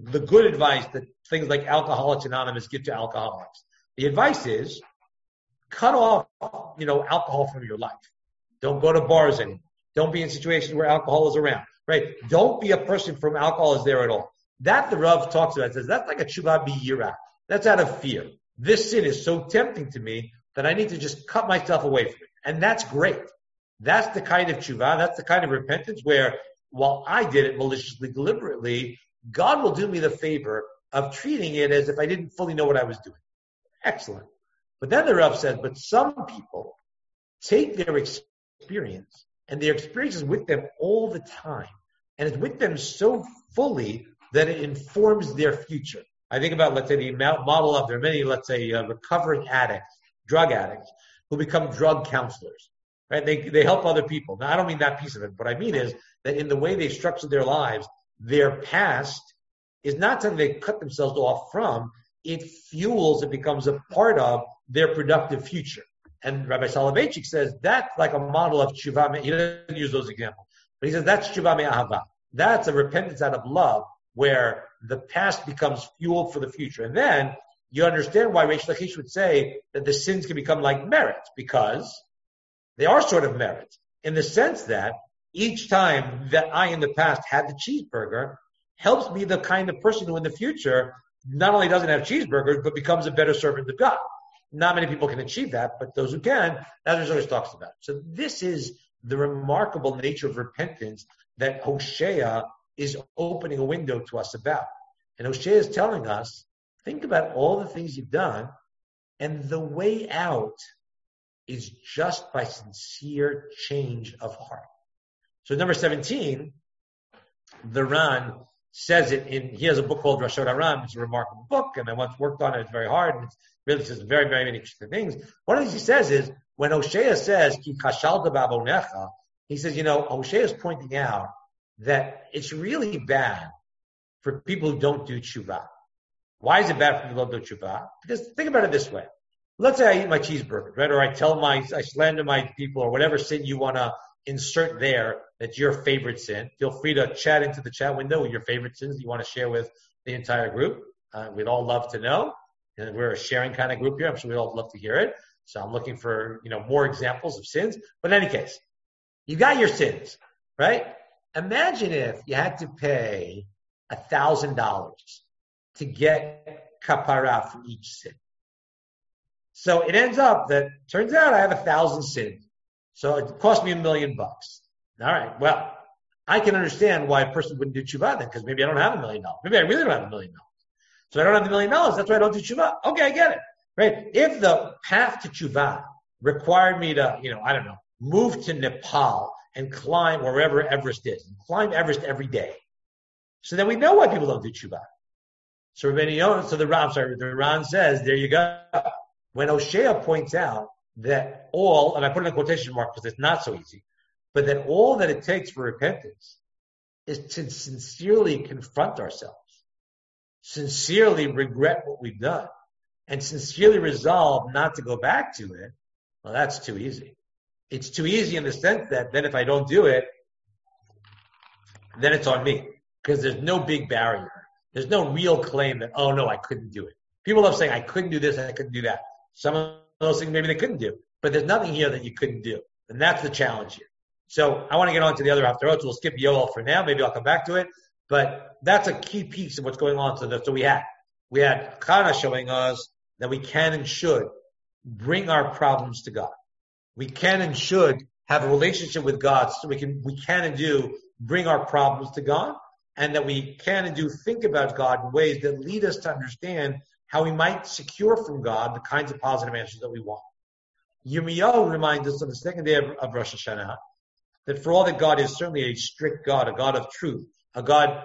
the good advice that things like Alcoholics Anonymous give to alcoholics. The advice is cut off, alcohol from your life. Don't go to bars anymore. Don't be in situations where alcohol is around, right? Don't be a person from alcohol is there at all. That the Rav talks about, says that's like a tshuva b'yira. That's out of fear. This sin is so tempting to me that I need to just cut myself away from it. And that's great. That's the kind of tshuva, that's the kind of repentance where, while I did it maliciously, deliberately, God will do me the favor of treating it as if I didn't fully know what I was doing. Excellent. But then the Rav says, but some people take their experience, and their experience is with them all the time, and it's with them so fully that it informs their future. I think about, let's say, the model of, there are many, let's say, recovering addicts, drug addicts, who become drug counselors, right? They help other people. Now, I don't mean that piece of it. What I mean is that in the way they structure their lives, their past is not something they cut themselves off from. It fuels, it becomes a part of their productive future. And Rabbi Soloveitchik says that's like a model of tshuva. He doesn't use those examples, but he says that's tshuva me'ahava. That's a repentance out of love, where the past becomes fuel for the future. And then you understand why Reish Lakish would say that the sins can become like merit, because they are sort of merit, in the sense that each time that I in the past had the cheeseburger helps me the kind of person who in the future not only doesn't have cheeseburgers, but becomes a better servant of God. Not many people can achieve that, but those who can, that's what Zohar talks about. So this is the remarkable nature of repentance that Hosea is opening a window to us about. And Hosea is telling us, think about all the things you've done, and the way out is just by sincere change of heart. So number 17, the Ran says it he has a book called Rashod Aram. It's a remarkable book, and I once worked on it. It's very hard, and it really says very, very many interesting things. One of the things he says is, when Hosea says, Ki kashalta ba'avonecha, he says, Hosea is pointing out that it's really bad for people who don't do tshuva. Why is it bad for people who don't do tshuva? Because think about it this way. Let's say I eat my cheeseburger, right? Or I slander my people, or whatever sin you want to insert there that's your favorite sin. Feel free to chat into the chat window with your favorite sins you want to share with the entire group. We'd all love to know. And we're a sharing kind of group here. I'm sure we'd all love to hear it. So I'm looking for, more examples of sins. But in any case, you got your sins, right? Imagine if you had to pay $1,000 to get kapara for each sin. So it ends up that, turns out I have 1,000 sins. So it cost me $1 million. All right. Well, I can understand why a person wouldn't do tshuva then, because maybe I don't have $1 million. Maybe I really don't have $1 million. So I don't have $1 million. That's why I don't do tshuva. Okay, I get it. Right? If the path to tshuva required me to, move to Nepal and climb wherever Everest is, and climb Everest every day, so then we know why people don't do tshuva. So the Ran says, there you go. When Hosea points out that all, and I put it in quotation mark because it's not so easy, but that all that it takes for repentance is to sincerely confront ourselves, sincerely regret what we've done, and sincerely resolve not to go back to it. Well, that's too easy. It's too easy in the sense that then if I don't do it, then it's on me, because there's no big barrier. There's no real claim that, oh no, I couldn't do it. People love saying, I couldn't do this, I couldn't do that. Some of those things maybe they couldn't do, but there's nothing here that you couldn't do. And that's the challenge here. So I want to get on to the other haftarot. So we'll skip Yoel for now. Maybe I'll come back to it. But that's a key piece of what's going on. So we had Chana showing us that we can and should bring our problems to God. We can and should have a relationship with God, so we can and do bring our problems to God, and that we can and do think about God in ways that lead us to understand how we might secure from God the kinds of positive answers that we want. Yirmiyahu reminds us on the second day of Rosh Hashanah that for all that God is certainly a strict God, a God of truth, a God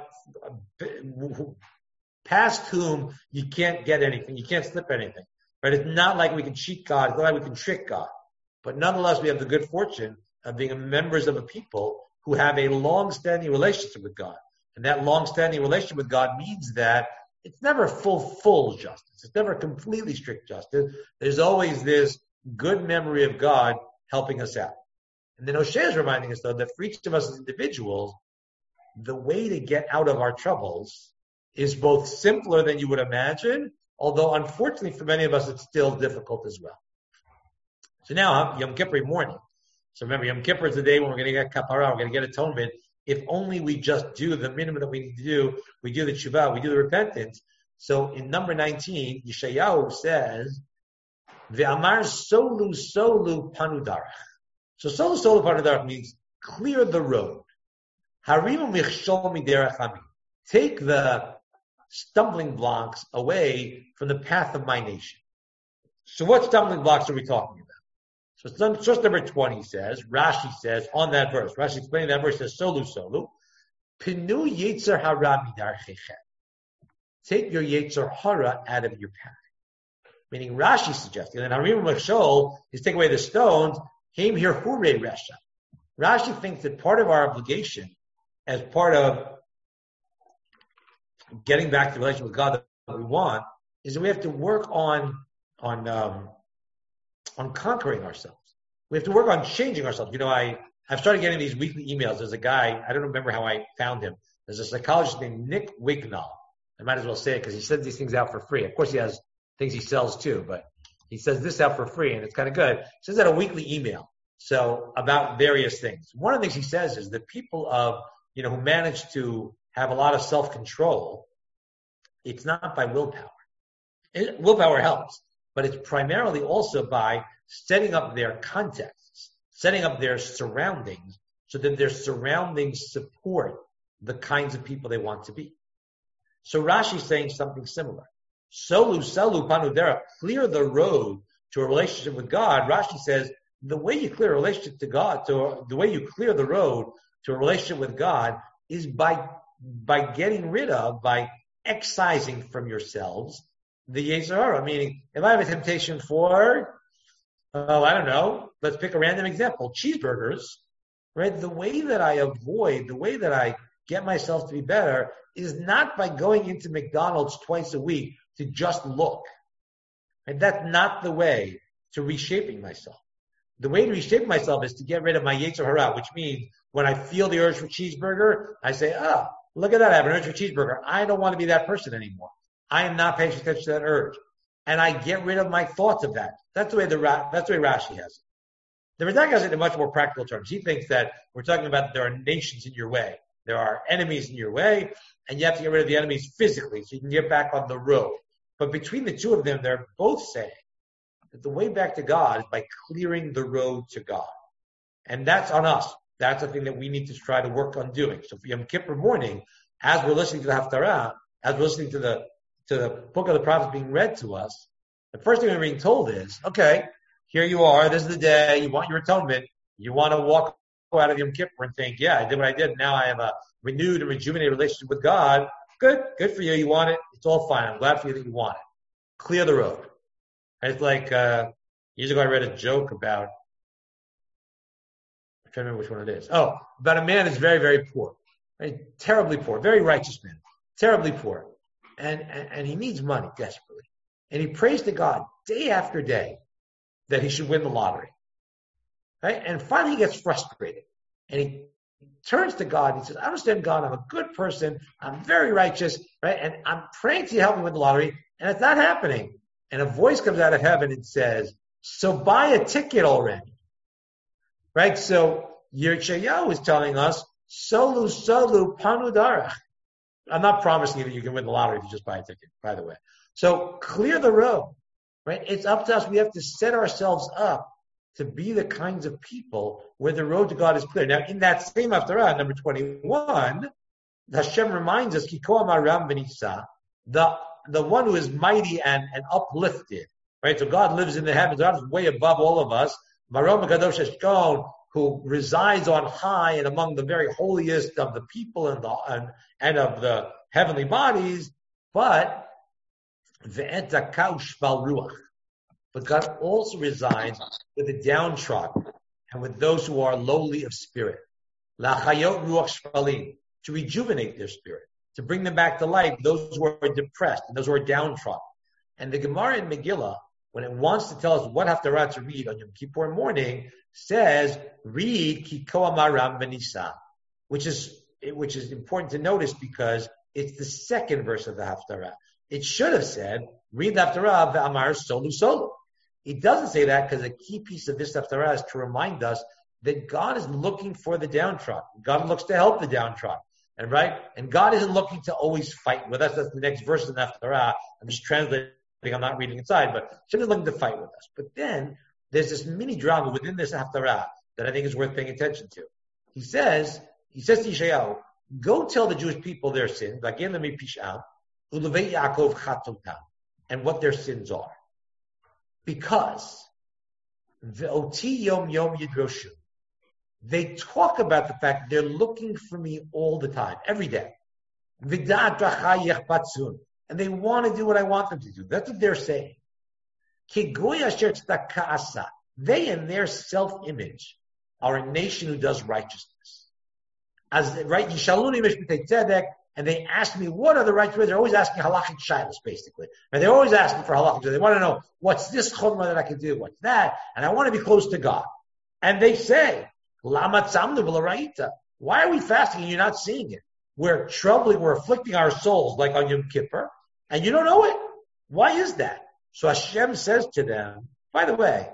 past whom you can't get anything, you can't slip anything. Right? It's not like we can cheat God, it's not like we can trick God. But nonetheless, we have the good fortune of being members of a people who have a long-standing relationship with God. And that long-standing relationship with God means that it's never full justice. It's never completely strict justice. There's always this good memory of God helping us out. And then Hosea is reminding us, though, that for each of us as individuals, the way to get out of our troubles is both simpler than you would imagine, although unfortunately for many of us, it's still difficult as well. So now, Yom Kippur morning. So remember, Yom Kippur is the day when we're going to get kapara, we're going to get atonement. If only we just do the minimum that we need to do, we do the tshuva, we do the repentance. So in number 19, Yeshayahu says, Ve'amar solu panudarach. So solu panudarach means clear the road. Harimu michshol miderech ami. Take the stumbling blocks away from the path of my nation. So what stumbling blocks are we talking about? So source number 20 says, Rashi says on that verse, Rashi explaining that verse says, solu, pinu yetzer hara midarchechem. Take your yetzer hara out of your path. Meaning Rashi suggesting that Harim Machshol is take away the stones, Haim here hure resha. Rashi thinks that part of our obligation as part of getting back to the relationship with God that we want is that we have to work on conquering ourselves. We have to work on changing ourselves. You know, I've started getting these weekly emails. There's a guy, I don't remember how I found him. There's a psychologist named Nick Wignall. I might as well say it because he sends these things out for free. Of course, he has things he sells too, but he says this out for free and it's kind of good. He sends out a weekly email. So about various things. One of the things he says is that people who manage to have a lot of self-control, it's not by willpower. Willpower helps, but it's primarily also by setting up their contexts, setting up their surroundings so that their surroundings support the kinds of people they want to be. So Rashi's saying something similar. Solu panudera, clear the road to a relationship with God. Rashi says the way you clear a relationship to God, the way you clear the road to a relationship with God is by getting rid of, by excising from yourselves the Yetzer Hara. Meaning, if I have a temptation for, I don't know, let's pick a random example, cheeseburgers, right? The way that I get myself to be better is not by going into McDonald's twice a week to just look. And that's not the way to reshaping myself. The way to reshape myself is to get rid of my Yetzer Hara, which means when I feel the urge for cheeseburger, I say, look at that, I have an urge for cheeseburger. I don't want to be that person anymore. I am not paying attention to that urge. And I get rid of my thoughts of that. That's the way Rashi has it. The Radak has it in much more practical terms. He thinks that we're talking about there are nations in your way. There are enemies in your way, and you have to get rid of the enemies physically so you can get back on the road. But between the two of them, they're both saying that the way back to God is by clearing the road to God. And that's on us. That's the thing that we need to try to work on doing. So for Yom Kippur morning, as we're listening to the Haftarah, as we're listening to the book of the prophets being read to us, the first thing we're being told is, okay, here you are, this is the day, you want your atonement, you want to walk out of Yom Kippur and think, yeah, I did what I did, now I have a renewed and rejuvenated relationship with God. Good for you, you want it, it's all fine, I'm glad for you that you want it. Clear the road. And it's like, years ago I read a joke about, I'm trying to remember which one it is. About a man who's very, very poor. Right? Terribly poor, very righteous man, terribly poor. And he needs money desperately. And he prays to God day after day that he should win the lottery. Right? And finally he gets frustrated. And he turns to God and he says, I understand, God, I'm a good person. I'm very righteous. Right? And I'm praying to you to help me win the lottery. And it's not happening. And a voice comes out of heaven and says, so buy a ticket already. Right? So Yirchayahu is telling us, solu panudarach. I'm not promising you that you can win the lottery if you just buy a ticket, by the way. So clear the road, right? It's up to us. We have to set ourselves up to be the kinds of people where the road to God is clear. Now, in that same Haftarah, number 21, Hashem reminds us, Kiko amaram v'nisa, the one who is mighty and uplifted, right? So God lives in the heavens. God is way above all of us. Marom Kadosh Eshkon, who resides on high and among the very holiest of the people and of the heavenly bodies, but God also resides with the downtrodden and with those who are lowly of spirit, to rejuvenate their spirit, to bring them back to life, those who are depressed and those who are downtrodden. And the Gemara in Megillah, when it wants to tell us what Haftarah to read on Yom Kippur morning, says, read Kiko Amaram V'nisa, which is important to notice because It's the second verse of the Haftarah. It should have said, read the Haftarah, Ve'amar Solu Solu. It doesn't say that because a key piece of this Haftarah is to remind us that God is looking for the downtrodden. God looks to help the downtrodden. And right? And God isn't looking to always fight with us. That's the next verse in the Haftarah. I'm just translating, I'm not reading inside, but Hashem is looking to fight with us. But then there's this mini drama within this Haftarah that I think is worth paying attention to. He says to Yeshayahu, go tell the Jewish people their sins, and what their sins are. Because ve'oti yom yom yidroshu, they talk about the fact they're looking for me all the time, every day. And they want to do what I want them to do. That's what they're saying. They, in their self-image, are a nation who does righteousness. Right? And they ask me, what are the righteous ways? They're always asking halachic shilas, basically. And they're always asking for halachic. They want to know, what's this chumrah that I can do? What's that? And I want to be close to God. And they say, Lama tzamnu v'lara'ita. Why are we fasting and you're not seeing it? We're troubling, we're afflicting our souls like on Yom Kippur, and you don't know it. Why is that? So Hashem says to them, by the way,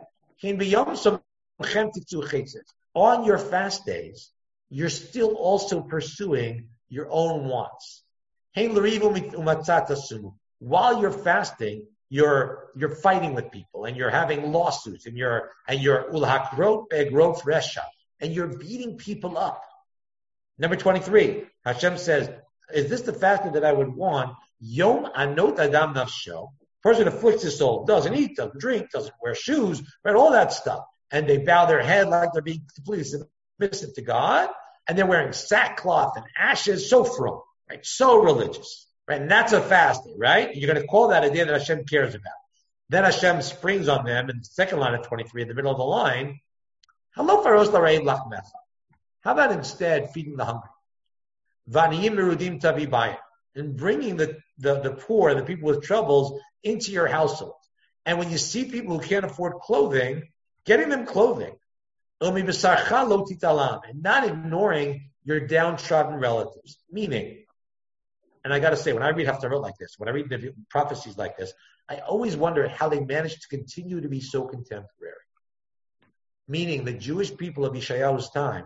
on your fast days, you're still also pursuing your own wants. While you're fasting, you're fighting with people and you're having lawsuits and you're ulhakrot begrot resha, and you're beating people up. Number 23, Hashem says, is this the fasting that I would want? Yom anot adam nafsho. Person afflicts his soul, doesn't eat, doesn't drink, doesn't wear shoes, right? All that stuff. And they bow their head like they're being completely submissive to God. And they're wearing sackcloth and ashes, so from, right? So religious, right? And that's a fasting, right? You're going to call that a day that Hashem cares about. Then Hashem springs on them in the second line of 23, in the middle of the line. How about instead feeding the hungry? And bringing the poor, the people with troubles, into your household. And when you see people who can't afford clothing, getting them clothing. And not ignoring your downtrodden relatives. Meaning, and I got to say, when I read Haftarot like this, when I read the prophecies like this, I always wonder how they managed to continue to be so contemporary. Meaning, the Jewish people of Yeshayahu's time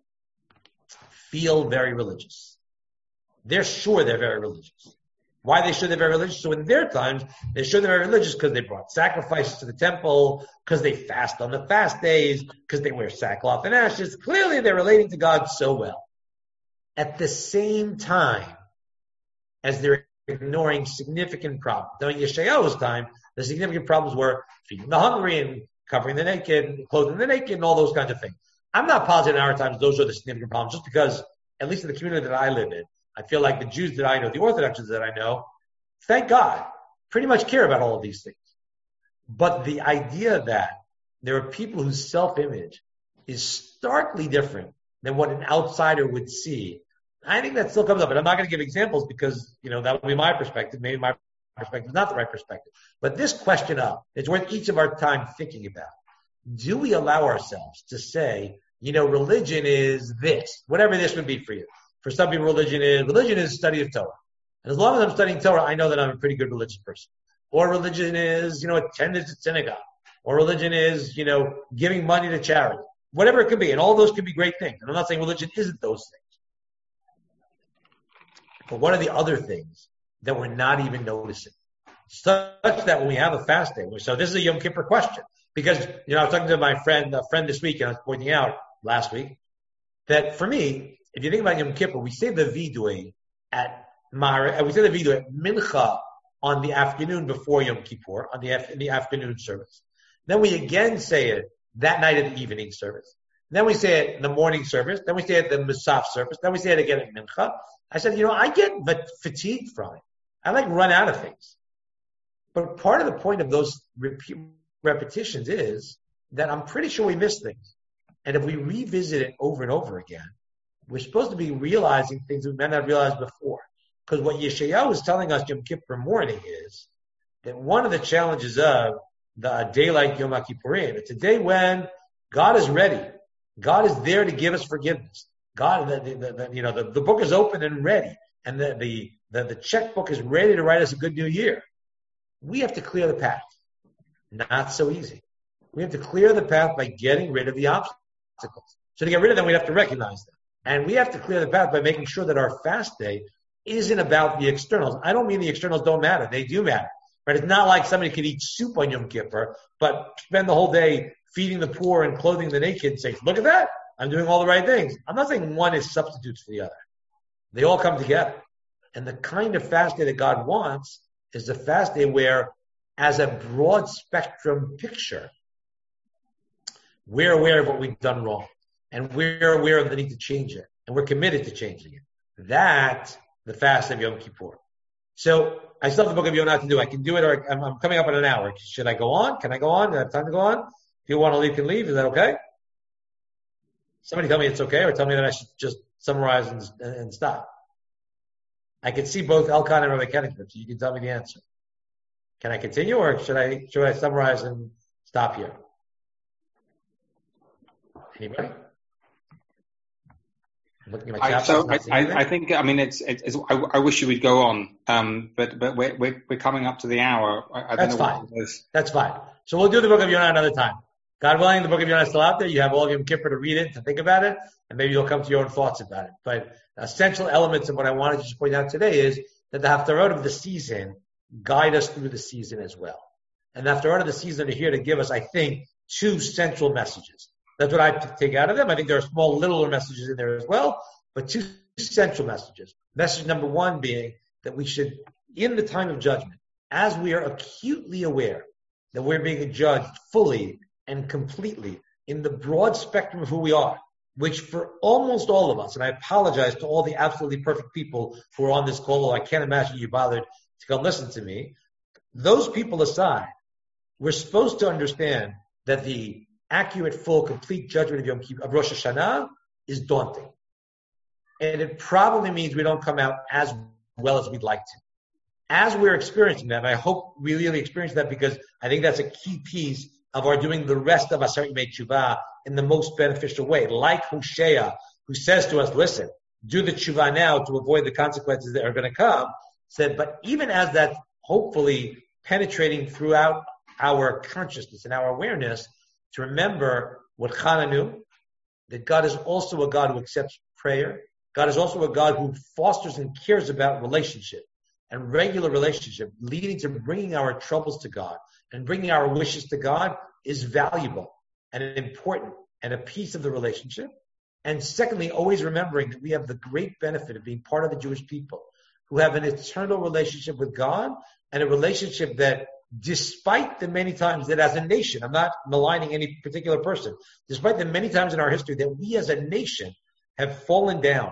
feel very religious. They're sure they're very religious. Why they sure they're very religious? So in their times, they're sure they're very religious because they brought sacrifices to the temple, because they fast on the fast days, because they wear sackcloth and ashes. Clearly, they're relating to God so well. At the same time as they're ignoring significant problems. Now, in Yeshayahu's time, the significant problems were feeding the hungry and covering the naked, clothing the naked, and all those kinds of things. I'm not positive in our times those are the significant problems, just because, at least in the community that I live in, I feel like the Jews that I know, the Orthodox Jews that I know, thank God, pretty much care about all of these things. But the idea that there are people whose self-image is starkly different than what an outsider would see, I think that still comes up. And I'm not going to give examples because, that will be my perspective. Maybe my perspective is not the right perspective. But this question it's worth each of our time thinking about. Do we allow ourselves to say, religion is this, whatever this would be for you? For some people, religion is study of Torah. And as long as I'm studying Torah, I know that I'm a pretty good religious person. Or religion is, attendance at synagogue. Or religion is, giving money to charity. Whatever it could be. And all those could be great things. And I'm not saying religion isn't those things. But what are the other things that we're not even noticing? Such that when we have a fast day, so this is a Yom Kippur question. Because, I was talking to a friend this week, and I was pointing out last week that for me, if you think about Yom Kippur, we say the vidui at Mincha on the afternoon before Yom Kippur, in the afternoon service. Then we again say it that night at the evening service. Then we say it in the morning service. Then we say it at the Musaf service. Then we say it again at Mincha. I said, I get fatigued from it. I run out of things. But part of the point of those repetitions is that I'm pretty sure we miss things. And if we revisit it over and over again, we're supposed to be realizing things we may not have realized before. Because what Yeshayahu is telling us Yom Kippur morning is that one of the challenges of a day like Yom Kippurim, it's a day when God is ready. God is there to give us forgiveness. God, the book is open and ready. and the checkbook is ready to write us a good new year. We have to clear the path. Not so easy. We have to clear the path by getting rid of the obstacles. So to get rid of them, we have to recognize them. And we have to clear the path by making sure that our fast day isn't about the externals. I don't mean the externals don't matter. They do matter. Right? It's not like somebody could eat soup on Yom Kippur, but spend the whole day feeding the poor and clothing the naked and say, look at that. I'm doing all the right things. I'm not saying one is substitutes for the other. They all come together. And the kind of fast day that God wants is a fast day where, as a broad spectrum picture, we're aware of what we've done wrong. And we're aware of the need to change it. And we're committed to changing it. That's the fast of Yom Kippur. So I still have the book of Yonah to do. I can do it, or I'm coming up in an hour. Should I go on? Can I go on? Do I have time to go on? If you want to leave, can leave. Is that okay? Somebody tell me it's okay, or tell me that I should just summarize and stop. I can see both Elkan and Rabbi Kennigsberg, so you can tell me the answer. Can I continue, or should I summarize and stop here? Anybody? I think, I mean, I wish you would go on, but we're coming up to the hour. That's fine. That's fine. So we'll do the book of Yonah another time. God willing, the book of Yonah is still out there. You have all of Yom Kippur to read it, to think about it, and maybe you'll come to your own thoughts about it. But essential elements of what I wanted to just point out today is that the Haftarot of the season guide us through the season as well. And the Haftarot of the season are here to give us, I think, two central messages. That's what I take out of them. I think there are small, littler messages in there as well, but two central messages. Message number one being that we should, in the time of judgment, as we are acutely aware that we're being judged fully and completely in the broad spectrum of who we are, which for almost all of us, and I apologize to all the absolutely perfect people who are on this call, although I can't imagine you bothered to come listen to me, those people aside, we're supposed to understand that the accurate, full, complete judgment of Yom Kippur, of Rosh Hashanah, is daunting. And it probably means we don't come out as well as we'd like to. As we're experiencing that, and I hope we really experience that, because I think that's a key piece of our doing the rest of Aseret Yemei Teshuvah in the most beneficial way. Like Hosea, who says to us, listen, do the Teshuvah now to avoid the consequences that are going to come, said, but even as that's hopefully penetrating throughout our consciousness and our awareness, to remember what Chana knew, that God is also a God who accepts prayer. God is also a God who fosters and cares about relationship and regular relationship, leading to bringing our troubles to God and bringing our wishes to God is valuable and important and a piece of the relationship. And secondly, always remembering that we have the great benefit of being part of the Jewish people who have an eternal relationship with God, and a relationship that, despite the many times that as a nation, I'm not maligning any particular person, despite the many times in our history that we as a nation have fallen down,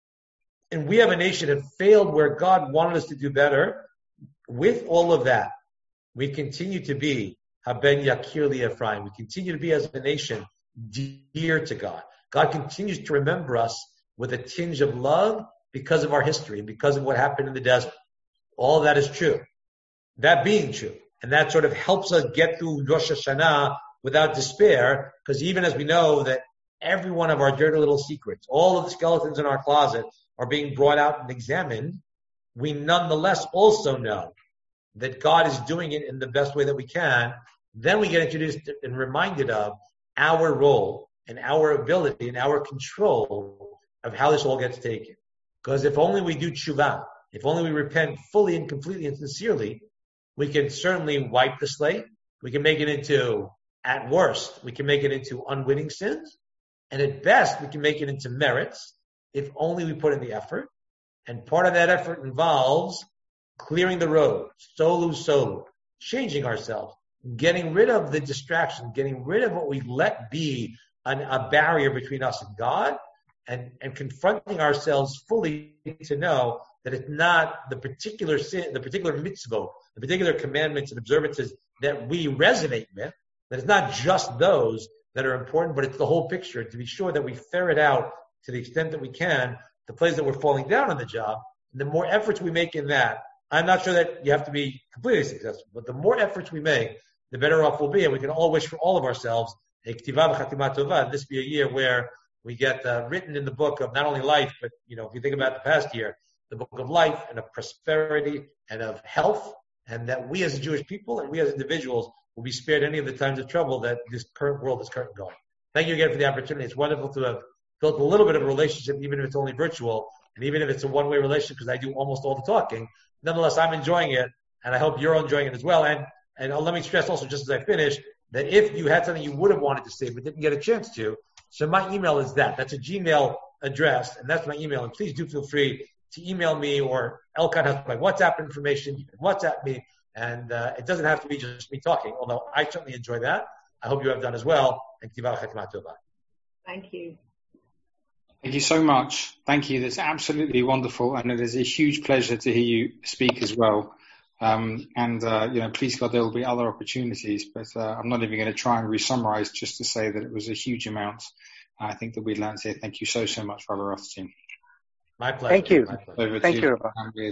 and we have a nation that failed where God wanted us to do better, with all of that, we continue to be Haben Yakir Li Ephraim. We continue to be, as a nation, dear to God. God continues to remember us with a tinge of love because of our history and because of what happened in the desert. All that is true. That being true, and that sort of helps us get through Rosh Hashanah without despair, because even as we know that every one of our dirty little secrets, all of the skeletons in our closet are being brought out and examined, we nonetheless also know that God is doing it in the best way that we can. Then we get introduced and reminded of our role and our ability and our control of how this all gets taken. Because if only we do tshuva, if only we repent fully and completely and sincerely, we can certainly wipe the slate. We can make it into, at worst, we can make it into unwitting sins. And at best, we can make it into merits if only we put in the effort. And part of that effort involves clearing the road, solo, changing ourselves, getting rid of the distraction, getting rid of what we let be a barrier between us and God, and confronting ourselves fully to know that it's not the particular sin, the particular mitzvot, the particular commandments and observances that we resonate with, that it's not just those that are important, but it's the whole picture, to be sure that we ferret out to the extent that we can the place that we're falling down on the job. And the more efforts we make in that, I'm not sure that you have to be completely successful, but the more efforts we make, the better off we'll be. And we can all wish for all of ourselves a k'tiva v'chatima tova. This be a year where we get written in the book of not only life, but, if you think about the past year, the book of life and of prosperity and of health, and that we as Jewish people and we as individuals will be spared any of the times of trouble that this current world is currently going. Thank you again for the opportunity. It's wonderful to have built a little bit of a relationship, even if it's only virtual, and even if it's a one-way relationship, because I do almost all the talking. Nonetheless, I'm enjoying it, and I hope you're enjoying it as well. And let me stress also, just as I finish, that if you had something you would have wanted to say but didn't get a chance to, so my email is that. That's a Gmail address, and that's my email. And please do feel free to email me, or Elkan has my WhatsApp information. You can WhatsApp me, and it doesn't have to be just me talking, although I certainly enjoy that. I hope you have done as well. And thank you. Thank you so much. Thank you. That's absolutely wonderful, and it is a huge pleasure to hear you speak as well. Please God, there will be other opportunities, but I'm not even going to try and re-summarize, just to say that it was a huge amount. I think that we learned here. Thank you so much, Rabbi Rothstein. My pleasure. Thank you. My pleasure. Thank you, Rabbi.